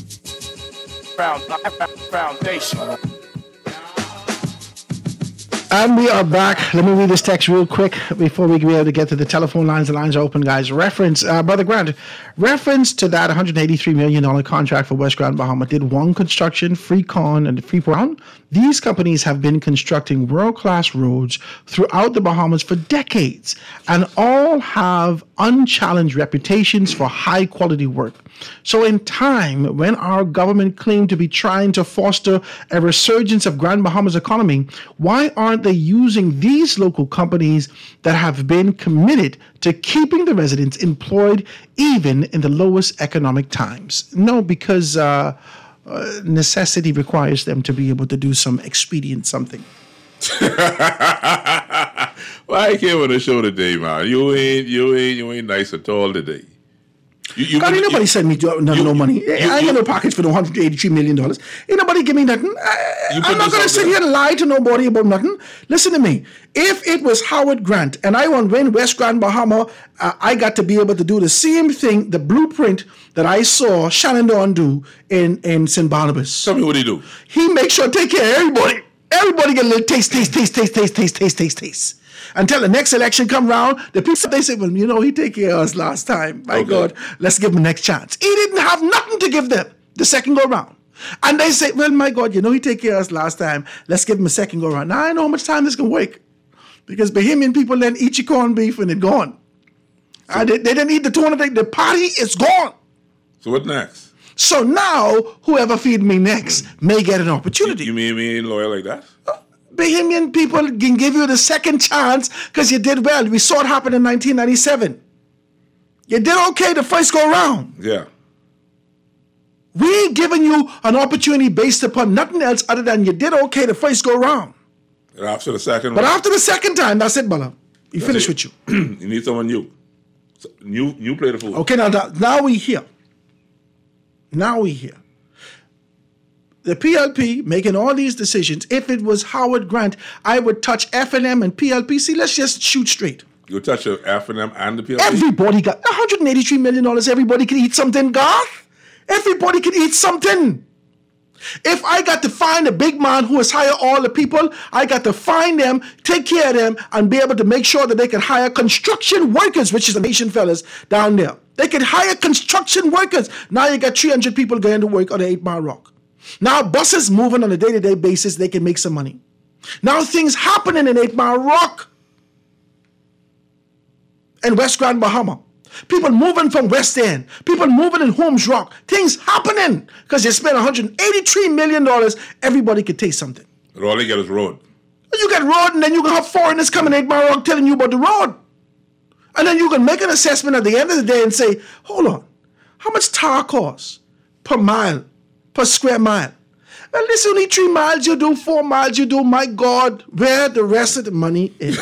Found, foundation. And we are back. Let me read this text real quick before we can be able to get to the telephone lines. The lines are open, guys. Reference, uh, Brother Grant, reference to that one hundred eighty-three million dollars contract for West Grand Bahama. Did One Construction, Freecon, and Freeport. These companies have been constructing world-class roads throughout the Bahamas for decades and all have unchallenged reputations for high-quality work. So in time, when our government claimed to be trying to foster a resurgence of Grand Bahama's economy, why aren't they using these local companies that have been committed to keeping the residents employed even in the lowest economic times? No, because uh, uh, necessity requires them to be able to do some expedient something. Why I came on the show today, man? You ain't, you ain't, you ain't nice at all today. You, you, God, ain't nobody you, send me to, no, you, no money. You, I ain't got no pockets for no one hundred eighty-three million dollars. Ain't nobody give me nothing. I, I'm not going to sit here and lie to nobody about nothing. Listen to me. If it was Howard Grant and I want to win West Grand Bahama, uh, I got to be able to do the same thing, the blueprint that I saw Shannon Dawn do in, in Saint Barnabas. Tell me what he do. He makes sure to take care of everybody. Everybody get a little taste, taste, taste, taste, taste, taste, taste, taste, taste. Until the next election come round, the people, they say, well, you know, he take care of us last time. My okay. God, let's give him the next chance. He didn't have nothing to give them the second go round. And they say, well, my God, you know, he take care of us last time. Let's give him a second go round. Now I know how much time this can work. Because Bahamian people then eat your corned beef and it gone. So, uh, they, they didn't eat the tuna. The party is gone. So what next? So now, whoever feed me next mm. may get an opportunity. You, you mean me ain't loyal like that? Uh, Bahamian people can give you the second chance because you did well. We saw it happen in nineteen ninety-seven. You did okay the first go round. Yeah. We ain't giving you an opportunity based upon nothing else other than you did okay the first go round. And after the second But one, after the second time, that's it, Bala. You that's finish it. with you. You need someone new. So, new, new play the fool. Okay, now, now we here. Now we here. The P L P making all these decisions. If it was Howard Grant, I would touch F N M and P L P. See, let's just shoot straight. You touch the F N M and the P L P? Everybody got one hundred eighty-three million dollars. Everybody can eat something, Garth. Everybody can eat something. If I got to find a big man who has hired all the people, I got to find them, take care of them, and be able to make sure that they can hire construction workers, which is the nation fellas down there. They can hire construction workers. Now you got three hundred people going to work on the Eight Mile Rock. Now buses moving on a day-to-day basis, they can make some money. Now things happening in Eight Mile Rock and West Grand Bahama. People moving from West End. People moving in Holmes Rock. Things happening because you spent one hundred eighty-three million dollars. Everybody could taste something. But all they get is road. You get road and then you can have foreigners coming to Eight Mile Rock telling you about the road. And then you can make an assessment at the end of the day and say, hold on, how much tar costs per mile, per square mile? Well, this only three miles you do, four miles you do. My God, where the rest of the money is.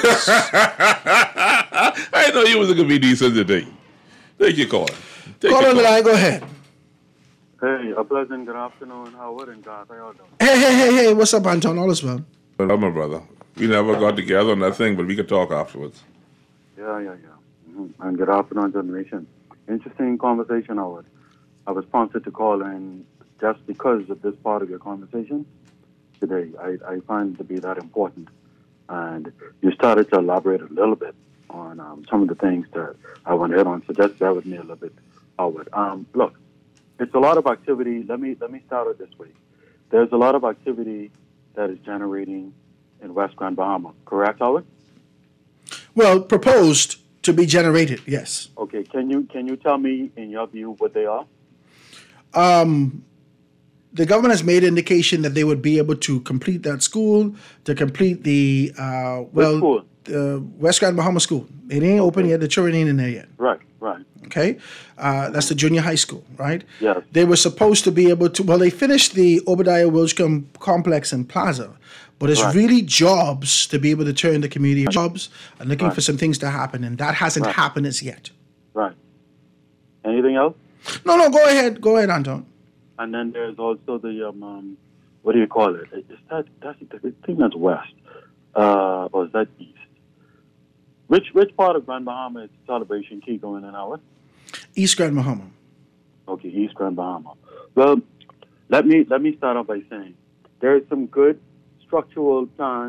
I know you was going to be decent today. Take your call. Take call your on the line, go ahead. Hey, a pleasant good afternoon, Howard and Garth. How y'all doing? Hey, hey, hey, hey, what's up, Anton? All is well. Well, my brother. We never got together on that thing, but we could talk afterwards. Yeah, yeah, yeah. Mm-hmm. And good afternoon, generation. Interesting conversation, Howard. I was prompted to call in just because of this part of your conversation today. I, I find it to be that important. And you started to elaborate a little bit on um, some of the things that I want to hit on. So just bear with me a little bit, Howard. Um, look, it's a lot of activity. Let me let me start it this way. There's a lot of activity that is generating in West Grand Bahama. Correct, Howard? Well, proposed to be generated, yes. Okay. Can you can you tell me, in your view, what they are? Um, the government has made indication that they would be able to complete that school, to complete the, uh, well, the West Grand Bahama School. It ain't open yet. The children ain't in there yet. Right, right. Okay? Uh, that's the junior high school, right? Yes. They were supposed to be able to, well, they finished the Obadiah Wilchcombe Complex and Plaza, but it's Right. really jobs to be able to turn the community jobs and looking Right. for some things to happen, and that hasn't Right. happened as yet. Right. Anything else? No, no, go ahead. Go ahead, Anton. And then there's also the um, um what do you call it? Is that that's the thing that's west, uh, or is that east? Which which part of Grand Bahama is Celebration Key going in our? East Grand Bahama. Okay, East Grand Bahama. Well, let me let me start off by saying there is some good structural plans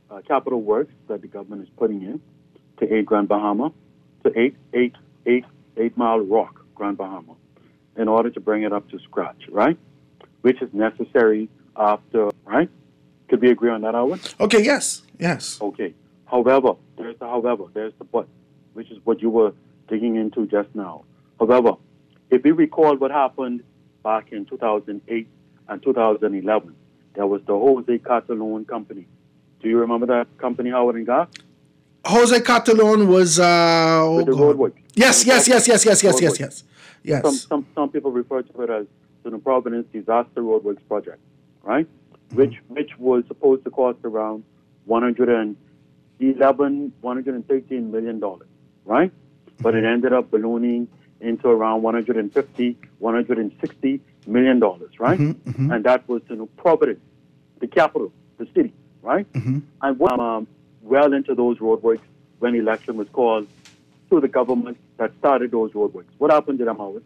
uh, capital works that the government is putting in to eight Grand Bahama, to eight, eight, eight, eight Mile Rock, Grand Bahama, in order to bring it up to scratch, right? Which is necessary after, right? Could we agree on that, Howard? Okay, yes, yes. Okay. However, there's the however, there's the but, which is what you were digging into just now. However, if we recall what happened back in two thousand eight and two thousand eleven, there was the Jose Catalon Company. Do you remember that company, Howard and Gar? Jose Catalon was... Uh, oh With the God. roadwork. Yes, yes, yes, yes, yes, yes, yes, yes. Yes. Some, some, some people refer to it as the New Providence Disaster Roadworks Project, right? Mm-hmm. Which which was supposed to cost around one hundred eleven, one hundred thirteen million dollars, right? Mm-hmm. But it ended up ballooning into around one hundred fifty, one hundred sixty million dollars, right? Mm-hmm, mm-hmm. And that was the New Providence, the capital, the city, right? Mm-hmm. And what, um, well into those roadworks when the election was called to the government that started those roadworks. What happened to them, Howard?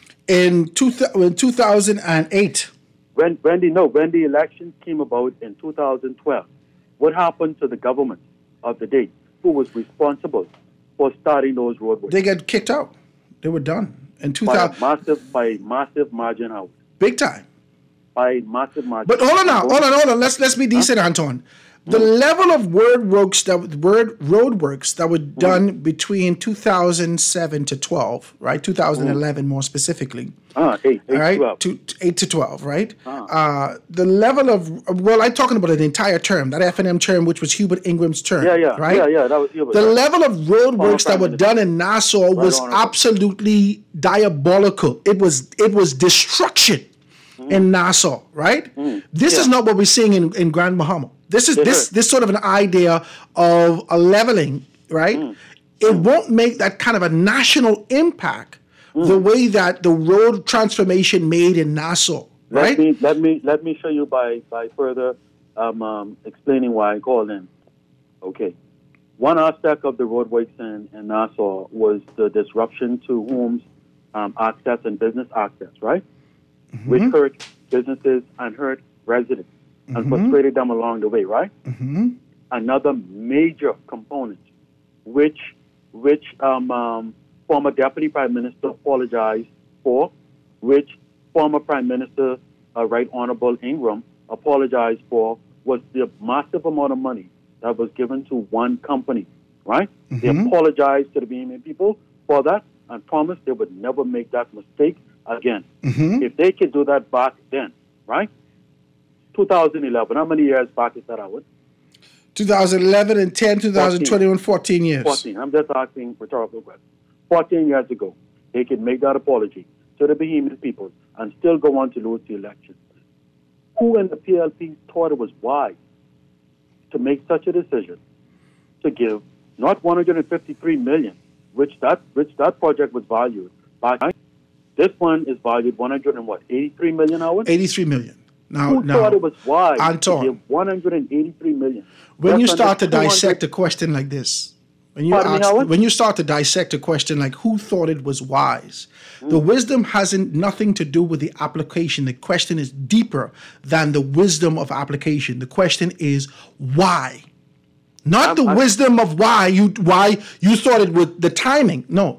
In, two, in two thousand eight. When, when, the, no, when the election came about in two thousand twelve, what happened to the government of the day who was responsible for starting those roadworks? They got kicked out. They were done. In two by thousand. a massive, by a massive margin, Howard. Big time. By a massive margin. But hold on now, hold on, hold on. Let's let's be decent, huh? Anton. The mm. level of word works that word road works that were done mm. between two thousand seven to twelve, right? two thousand eleven mm. more specifically. Uh, eight, eight, right? twelve. To, eight to twelve, right? Uh. Uh, the level of well, I'm talking about an entire term, that F and M term, which was Hubert Ingram's term. Yeah, yeah, right? yeah, yeah. That was Hubert. The right. level of road works that were done in Nassau right was absolutely diabolical. It was it was destruction mm. in Nassau, right? Mm. This yeah. is not what we're seeing in, in Grand Bahama. This is this this sort of an idea of a leveling, right? Mm. It mm. won't make that kind of a national impact mm. the way that the road transformation made in Nassau, let right? Me, let me let me show you by by further um, um, explaining why I called in. Okay, one aspect of the roadworks in, in Nassau was the disruption to homes um, access and business access, right? Mm-hmm. Which hurt businesses and hurt residents. And mm-hmm. frustrated them along the way, right? Mm-hmm. Another major component, which which um, um, former Deputy Prime Minister apologized for, which former Prime Minister uh, Right Honorable Ingram apologized for, was the massive amount of money that was given to one company, right? Mm-hmm. They apologized to the Bahamian people for that and promised they would never make that mistake again. Mm-hmm. If they could do that back then, right? two thousand eleven. How many years back is that, Howard? twenty eleven and ten, twenty twenty-one, fourteen years. fourteen. I'm just asking rhetorical questions. fourteen years ago, they could make that apology to the Bahamian people and still go on to lose the election. Who in the P L P thought it was wise to make such a decision to give not one hundred fifty-three million dollars, which that which that project was valued by? This one is valued one hundred and what? eighty-three million dollars? eighty-three million. Now, Who now, thought it was wise Anton, to give one hundred eighty-three million dollars? When you start to dissect a question like this, when you ask, me, when you start to dissect a question like who thought it was wise, mm. the wisdom hasn't nothing to do with the application. The question is deeper than the wisdom of application. The question is why, not I'm, the I'm, wisdom of why you why you thought it with the timing. No,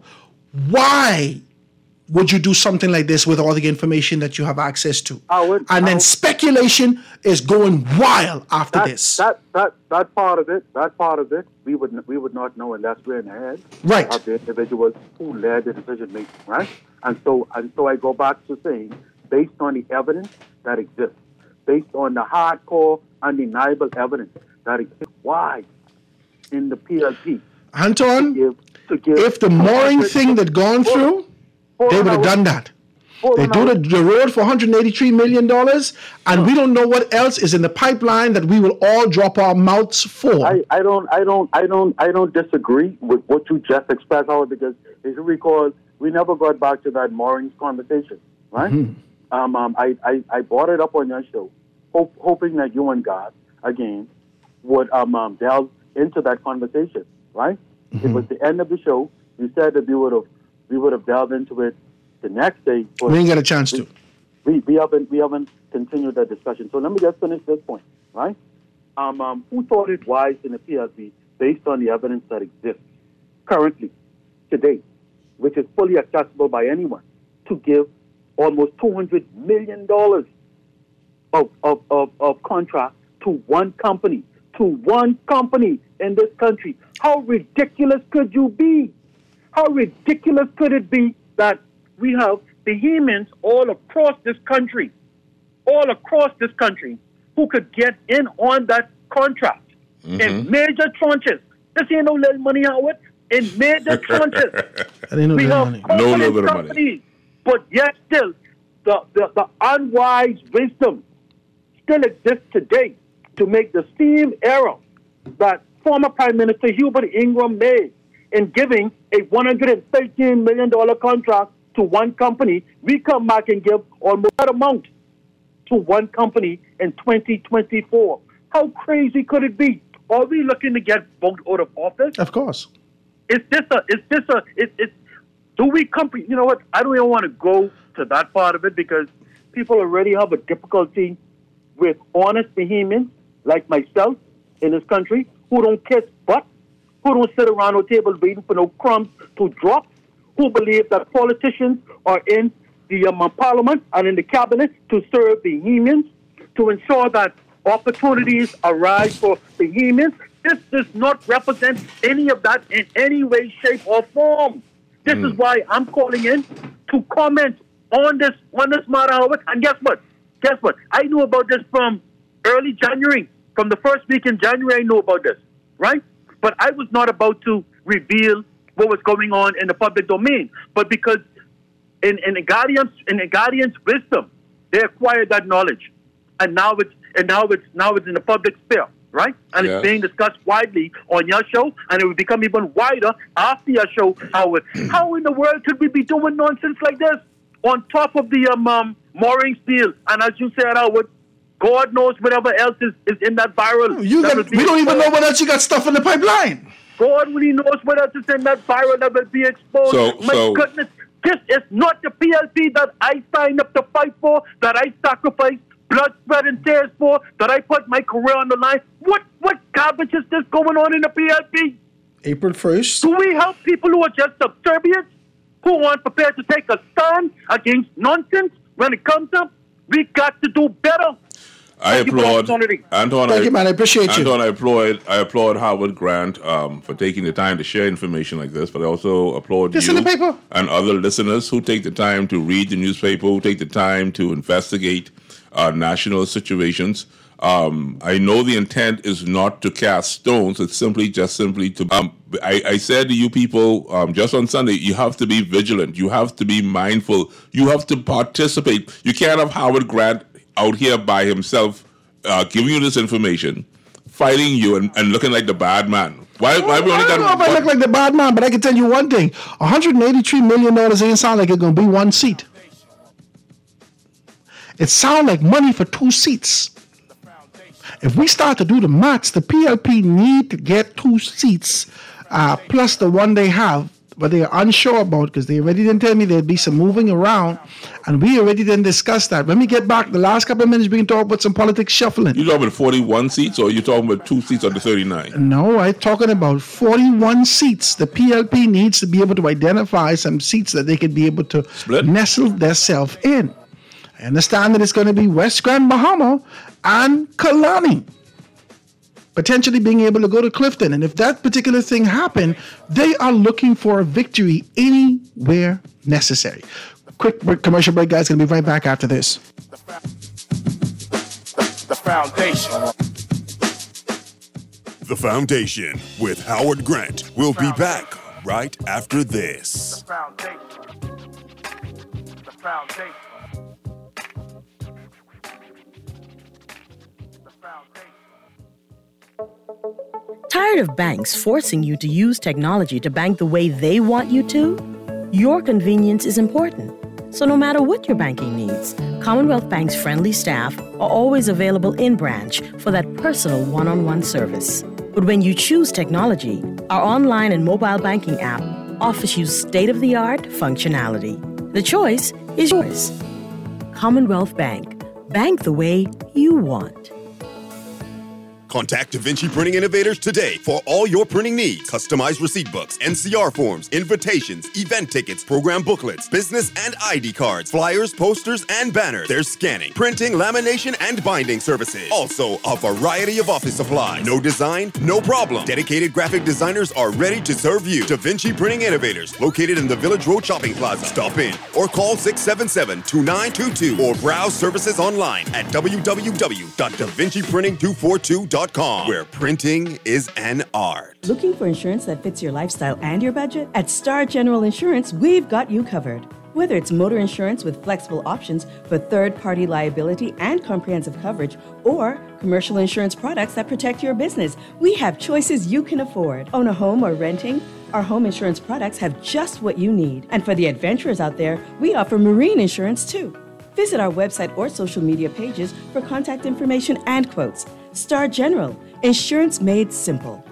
why would you do something like this with all the information that you have access to? I would, and I then would, speculation is going wild after that, this. That that that part of it, that part of it, we would we would not know unless we're in the head right. of the individuals who led the decision making, right? And so and so I go back to saying, based on the evidence that exists, based on the hardcore, undeniable evidence that exists, why in the P L P, Anton, to give, to give if the mooring thing that gone through, they would have done that. They do the, the road for one hundred eighty-three million dollars, and we don't know what else is in the pipeline that we will all drop our mouths for. I, I don't, I don't, I don't, I don't disagree with what you just expressed, Howard, because if you recall, we never got back to that moorings conversation, right? Mm-hmm. Um, um, I, I, I brought it up on your show, hope, hoping that you and God again would um, um delve into that conversation, right? Mm-hmm. It was the end of the show. You said that we would have. We would have delved into it the next day. We didn't get a chance we, to. We, we haven't we haven't continued that discussion. So let me just finish this point, right? um, um, who thought it wise in the P L P based on the evidence that exists currently, today, which is fully accessible by anyone, to give almost two hundred million dollars of, of, of, of contract to one company, to one company in this country. How ridiculous could you be? How ridiculous could it be that we have Bahamians all across this country, all across this country, who could get in on that contract mm-hmm. in major tranches? This ain't no little money, Howard. In major tranches. That ain't no we little have money. No little bit of companies, money. but yet still, the, the, the unwise wisdom still exists today to make the same error that former Prime Minister Hubert Ingram made in giving a one hundred thirteen million dollars contract to one company. We come back and give almost that amount to one company in twenty twenty-four. How crazy could it be? Are we looking to get voted out of office? Of course. Is this a, is this a, is, is, do we compre- you know what? I don't even want to go to that part of it because people already have a difficulty with honest Bahamians like myself in this country who don't kiss butt, who don't sit around a table waiting for no crumbs to drop, who believe that politicians are in the um, parliament and in the cabinet to serve Bahamians, to ensure that opportunities arise for Bahamians. This does not represent any of that in any way, shape, or form. This mm. is why I'm calling in to comment on this on this matter, Howard. And guess what? Guess what? I knew about this from early January. From the first week in January, I knew about this, right? But I was not about to reveal what was going on in the public domain. But because in, in the guardians in the guardians' wisdom, they acquired that knowledge. And now it's and now it's now it's in the public sphere. Right? And yes. It's being discussed widely on your show, and it will become even wider after your show, Howard. How in the world could we be doing nonsense like this on top of the um, um, moorings deal? And as you said, Howard, God knows whatever else is, is in that barrel. You that got, we don't even know what else you got stuff in the pipeline. God really knows what else is in that barrel that will be exposed. So, My so, goodness, this is not the P L P that I signed up to fight for, that I sacrificed blood, sweat, and tears for, that I put my career on the line. What what garbage is this going on in the P L P? April first. Do we help people who are just subservient, who aren't prepared to take a stand against nonsense when it comes up? We got to do better. I Thank applaud Anton. Thank I, you, man. I appreciate you. Anton, I applaud. I applaud Howard Grant um, for taking the time to share information like this. But I also applaud This you in the paper. and other listeners who take the time to read the newspaper, who take the time to investigate uh, national situations. Um, I know the intent is not to cast stones. It's simply just simply to. Um, I, I said to you people um, just on Sunday, you have to be vigilant. You have to be mindful. You have to participate. You can't have Howard Grant out here by himself, uh, giving you this information, fighting you, and, and looking like the bad man. Why? Why we only I don't know got? if I look like the bad man, but I can tell you one thing: one hundred eighty-three million dollars ain't sound like it's gonna be one seat. It sounds like money for two seats. If we start to do the maths, the P L P need to get two seats, uh, plus the one they have, but they are unsure about because they already didn't tell me there'd be some moving around, and we already didn't discuss that. When we get back, the last couple of minutes, we can talk about some politics shuffling. You talking about forty-one seats, or you talking about two seats of the thirty-nine? No, I'm talking about forty-one seats. The P L P needs to be able to identify some seats that they could be able to Split? nestle themselves in. I understand that it's going to be West Grand Bahama and Kalani potentially being able to go to Clifton. And if that particular thing happened, they are looking for a victory anywhere necessary. Quick break, commercial break, guys. Going to be right back after this. The Foundation. The Foundation with Howard Grant. We'll be back right after this. The Foundation. The Foundation. Tired of banks forcing you to use technology to bank the way they want you to? Your convenience is important. So no matter what your banking needs, Commonwealth Bank's friendly staff are always available in branch for that personal one-on-one service. But when you choose technology, our online and mobile banking app offers you state-of-the-art functionality. The choice is yours. Commonwealth Bank. Bank the way you want. Contact Da Vinci Printing Innovators today for all your printing needs. Customized receipt books, N C R forms, invitations, event tickets, program booklets, business and I D cards, flyers, posters, and banners. There's scanning, printing, lamination, and binding services. Also, a variety of office supplies. No design, no problem. Dedicated graphic designers are ready to serve you. Da Vinci Printing Innovators, located in the Village Road Shopping Plaza. Stop in or call six seven seven, two nine two two or browse services online at w w w dot da vinci printing two four two dot com, where printing is an art. Looking for insurance that fits your lifestyle and your budget? At Star General Insurance, we've got you covered. Whether it's motor insurance with flexible options for third-party liability and comprehensive coverage, or commercial insurance products that protect your business, we have choices you can afford. Own a home or renting? Our home insurance products have just what you need. And for the adventurers out there, we offer marine insurance too. Visit our website or social media pages for contact information and quotes. Star General, insurance made simple.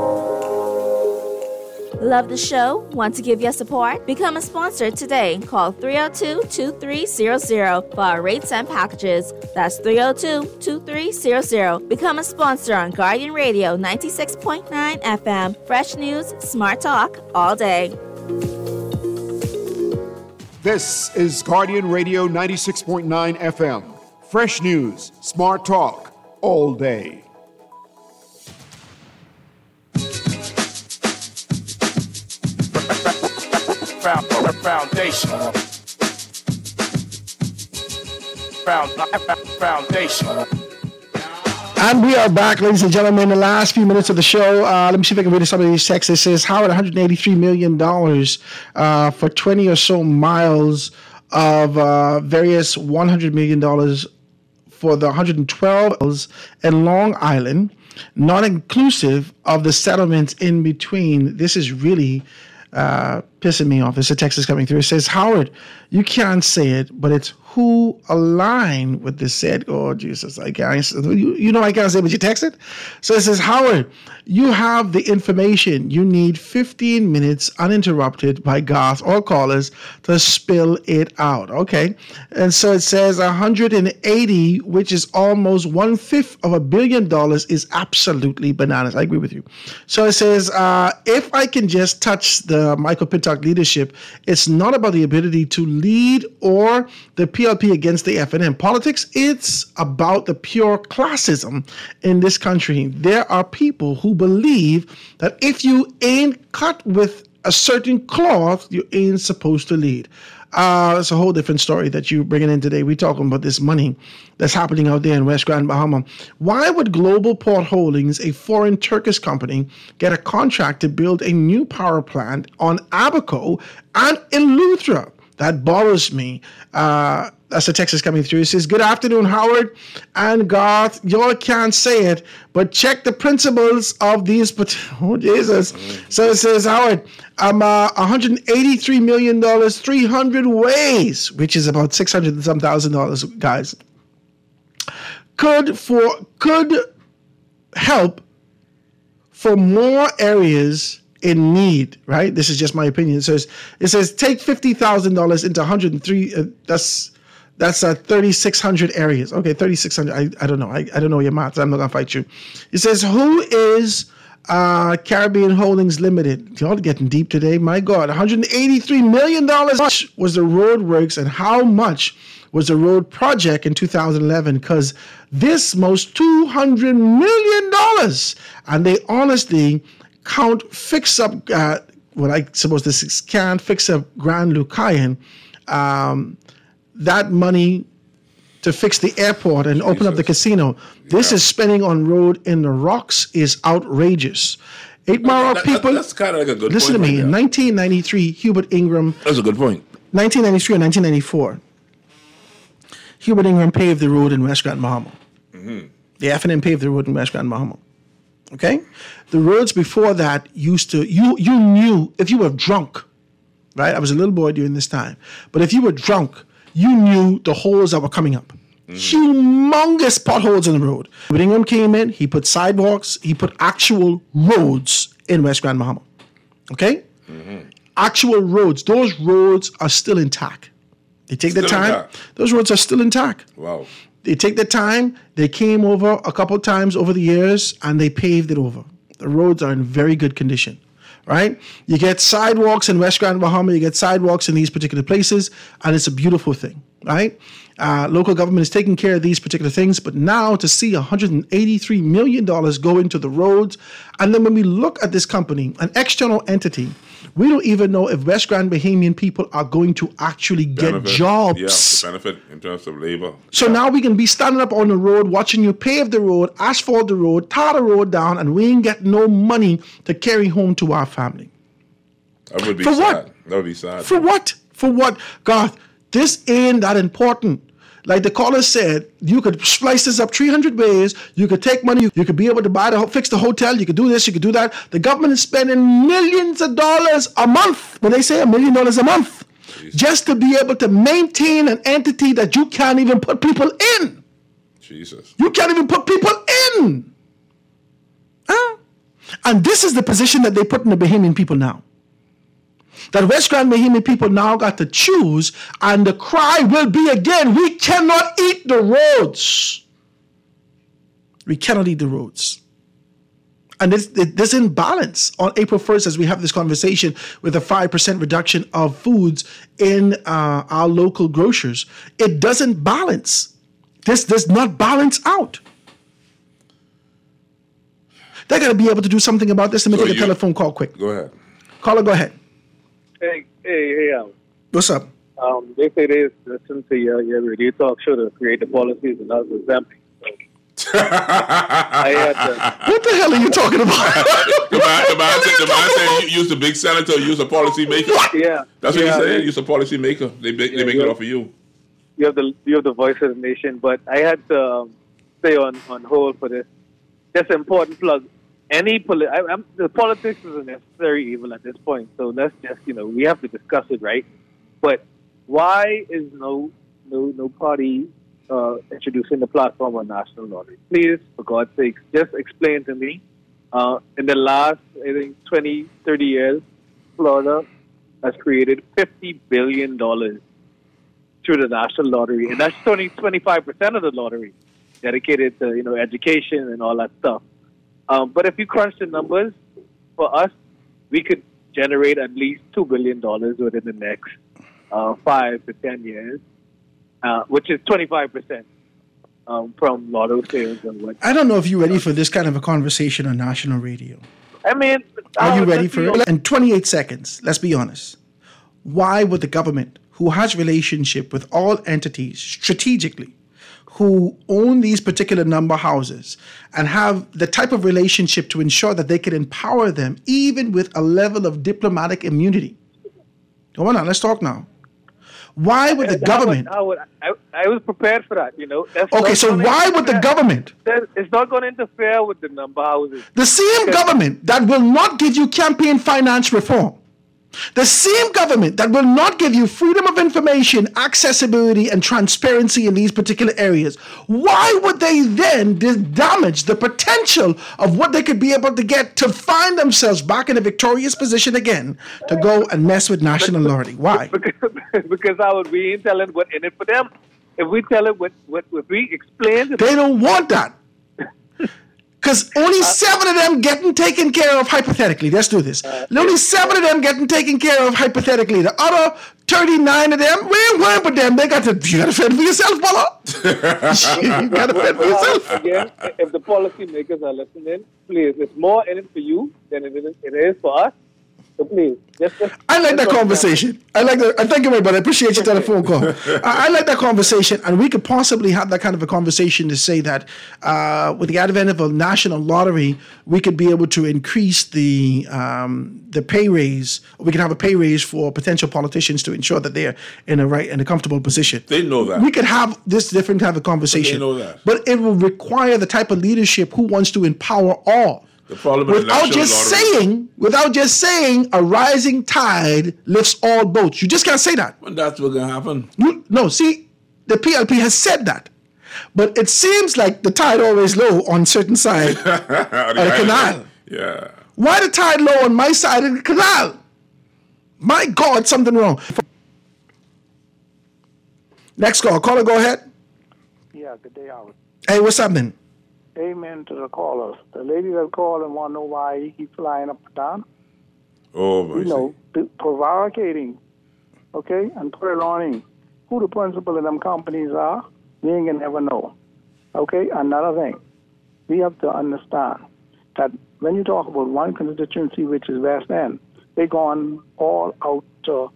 Love the show? Want to give your support? Become a sponsor today. Call three oh two, two three zero zero for our rates and packages. That's three oh two, two three zero zero. Become a sponsor on Guardian Radio ninety-six point nine F M. Fresh news, smart talk, all day. This is Guardian Radio ninety-six point nine F M. Fresh news, smart talk, all day. Foundation. Foundation. And we are back, ladies and gentlemen, in the last few minutes of the show. Uh, let me see if I can read some of these texts. It says, Howard, one hundred eighty-three million dollars uh, for twenty or so miles of uh, various one hundred million dollars for the one hundred twelve miles in Long Island, not inclusive of the settlements in between. This is really uh, pissing me off. There's a text that's coming through. It says, Howard, you can't say it, but it's who aligned with this said. Oh, Jesus, I can't. You, you know I can't say it, but you text it? So it says, Howard, you have the information. You need fifteen minutes uninterrupted by guests or callers to spill it out. Okay. And so it says one hundred eighty, which is almost one-fifth of a billion dollars, is absolutely bananas. I agree with you. So it says, uh, if I can just touch the Michael Pintock leadership, it's not about the ability to lead or the P L P against the F N M politics. It's about the pure classism in this country. There are people who believe that if you ain't cut with a certain cloth, you ain't supposed to lead. Uh, it's a whole different story that you're bringing in today. We're talking about this money that's happening out there in West Grand Bahama. Why would Global Port Holdings, a foreign Turkish company, get a contract to build a new power plant on Abaco and Eleuthera? That bothers me. Uh, that's a text that's coming through. It says, good afternoon, Howard and Garth. Y'all can't say it, but check the principles of these. Oh, Jesus. So it says, Howard, um, uh, one hundred eighty-three million dollars, three hundred ways, which is about six hundred and some thousand dollars, guys, could for could help for more areas in need, right? This is just my opinion. It says, it says take fifty thousand dollars into one hundred three. Uh, that's that's uh, thirty-six hundred areas. Okay, thirty-six hundred. I, I don't know. I, I don't know your math. I'm not going to fight you. It says, who is uh, Caribbean Holdings Limited? Y'all getting deep today. My God, one hundred eighty-three million dollars. How much was the road works and how much was the road project in two thousand eleven? Because this most two hundred million dollars. And they honestly count fix up uh, what I suppose this can fix up Grand Lucayan, um, that money to fix the airport and Jesus. Open up the casino. This yeah. is spending on road in the rocks is outrageous. Eight Mile that, people. That's kind of like a good listen point. Listen to me. Right in nineteen ninety-three, Hubert Ingram. That's a good point. nineteen ninety-three or nineteen ninety-four, Hubert Ingram paved the road in West Grand Bahama. Mm-hmm. The F N M paved the road in West Grand Bahama. Okay? The roads before that used to, you you knew if you were drunk, right? I was a little boy during this time. But if you were drunk, you knew the holes that were coming up. Mm-hmm. Humongous potholes in the road. When Ingram came in, he put sidewalks, he put actual roads in West Grand Bahama. Okay? Mm-hmm. Actual roads. Those roads are still intact. They take their time. Intact. Those roads are still intact. Wow. They take their time. They came over a couple times over the years, and they paved it over. The roads are in very good condition, right? You get sidewalks in West Grand Bahama. You get sidewalks in these particular places, and it's a beautiful thing, right? Uh, local government is taking care of these particular things, but now to see one hundred eighty-three million dollars go into the roads, and then when we look at this company, an external entity, we don't even know if West Grand Bahamian people are going to actually get Benefit. jobs. Yeah, the benefit in terms of labor. So now we can be standing up on the road, watching you pave the road, asphalt the road, tar the road down, and we ain't get no money to carry home to our family. That would be For sad. what? That would be sad. For what? For what? God, this ain't that important. Like the caller said, you could splice this up three hundred ways. You could take money. You could be able to buy the fix the hotel. You could do this. You could do that. The government is spending millions of dollars a month. When they say a million dollars a month, Jesus. Just to be able to maintain an entity that you can't even put people in. Jesus. You can't even put people in. Huh? And this is the position that they put in the Bahamian people now. That West Grand Bahamian people now got to choose, and the cry will be again, we cannot eat the roads. We cannot eat the roads. And this, this imbalance on April first, as we have this conversation with a five percent reduction of foods in uh, our local grocers, it doesn't balance. This does not balance out. They're going to be able to do something about this. Let me So take a you- telephone call quick. Go ahead. Caller, go ahead. Hey, hey, hey, Al. What's up? Um, they say they listen to your, your radio talk show to create the policies and us exempting. I had to, What the hell are you talking about? the man, the man said, the man said you use the big senator, use a policy maker. yeah, That's what yeah, he said. they- Use a policy maker. They make, Yeah, they make yeah. it off of you. you have the you have the voice of the nation, but I had to um, stay on, on hold for this. That's an important plug. Any poli- I, I'm, the politics is a necessary evil at this point, so let's just you know we have to discuss it, right? But why is no no no party uh, introducing the platform on national lottery? Please, for God's sake, just explain to me. Uh, in the last, I think, twenty, thirty years, Florida has created fifty billion dollars through the national lottery, and that's only twenty-five percent of the lottery dedicated to you know education and all that stuff. Um, but if you crunch the numbers, for us, we could generate at least two billion dollars within the next uh, five to ten years, uh, which is twenty-five percent um, from lotto sales and what. I don't know if you're ready for this kind of a conversation on national radio. I mean, Are you uh, ready let's for be it? In twenty-eight seconds, let's be honest. Why would the government, who has relationship with all entities strategically, who own these particular number houses and have the type of relationship to ensure that they can empower them even with a level of diplomatic immunity? Come on now, let's talk now. Why would the Uh, government... How would, how would, I, I was prepared for that, you know. That's Okay, not so gonna why would the interfere- government... that- It's not going to interfere with the number houses. The same government that will not give you campaign finance reform, the same government that will not give you freedom of information, accessibility, and transparency in these particular areas, why would they then dis- damage the potential of what they could be able to get to find themselves back in a victorious position again to go and mess with national authority? Why? because, because I would we ain't telling what in it for them. If we tell it what what if we explain to They don't want that. Because only Uh, seven of them getting taken care of hypothetically. Let's do this. Only seven of them getting taken care of hypothetically. The other thirty-nine of them, we ain't worrying about them. They got to, you got to fend for yourself, brother. You got to fend for yourself. Again, if the policymakers are listening, please, it's more in it for you than it is, it is for us. So please, just, just I like that conversation. I like that. I thank you, everybody. I appreciate your telephone call. I, I like that conversation, and we could possibly have that kind of a conversation to say that uh, with the advent of a national lottery, we could be able to increase the um, the pay raise. We could have a pay raise for potential politicians to ensure that they're in a right and a comfortable position. They know that. We could have this different type of conversation. They know that. But it will require the type of leadership who wants to empower all. The problem with Without national just lottery- saying, without just saying, a rising tide lifts all boats. You just can't say that. Well, that's what's going to happen. You, no, see, the P L P has said that. But it seems like the tide always low on certain side of the canal. Yeah. Why the tide low on my side of the canal? My God, something wrong. Next call. Caller, go ahead. Yeah, Yeah, good day, Howard. Hey, what's happening? Amen to the callers. The lady that called and want to know why he keep flying up and down. Oh, my You know, p- prevaricating, okay, and learning who the principal of them companies are, we ain't gonna never know. Okay, another thing, we have to understand that when you talk about one constituency, which is West End, they gone all out to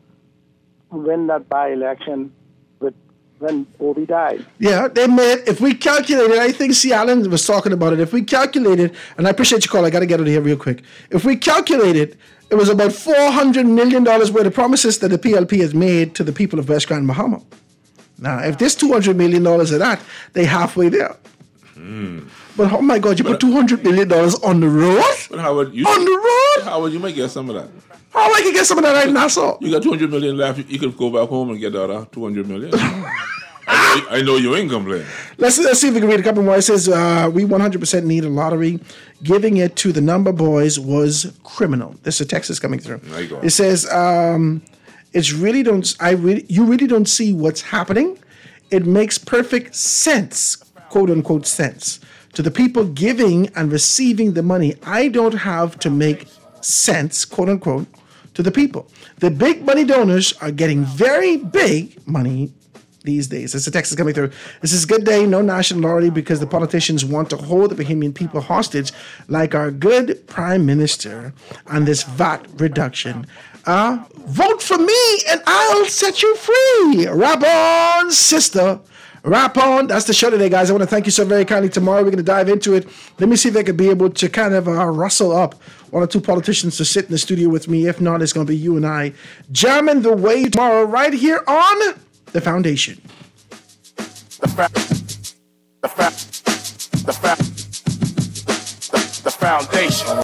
win that by-election with when Obi died. Yeah, they made, if we calculated, I think C. Allen was talking about it. If we calculated, and I appreciate your call, I got to get out of here real quick. If we calculated, it was about four hundred million dollars worth of promises that the P L P has made to the people of West Grand Bahama. Now, if there's two hundred million dollars of that, they halfway there. Mm. But oh my God, you put two hundred million dollars on the road? But Howard, you On the road? Howard, you might get some of that. How I can get some of that right in Nassau? You got two hundred million left. You, you could go back home and get the other two hundred million. I, know, I know you ain't complaining. Let's, let's see if we can read a couple more. It says, uh, we one hundred percent need a lottery. Giving it to the number boys was criminal. This is a text that's coming through. There you go. It says, um, it's really don't, I really, you really don't see what's happening. It makes perfect sense, quote unquote sense, to the people giving and receiving the money. I don't have to make sense, quote unquote, to the people. The big money donors are getting very big money these days. It's a text is coming through. This is a good day, no national loyalty because the politicians want to hold the Bahamian people hostage like our good prime minister on this V A T reduction. Uh, vote for me and I'll set you free. Rap on, sister. Rap on. That's the show today, guys. I want to thank you so very kindly. Tomorrow we're going to dive into it. Let me see if I could be able to kind of uh, rustle up one or two politicians to sit in the studio with me. If not, it's going to be you and I jamming the way tomorrow right here on The Foundation. The fa- the fa- the fa- the foundation.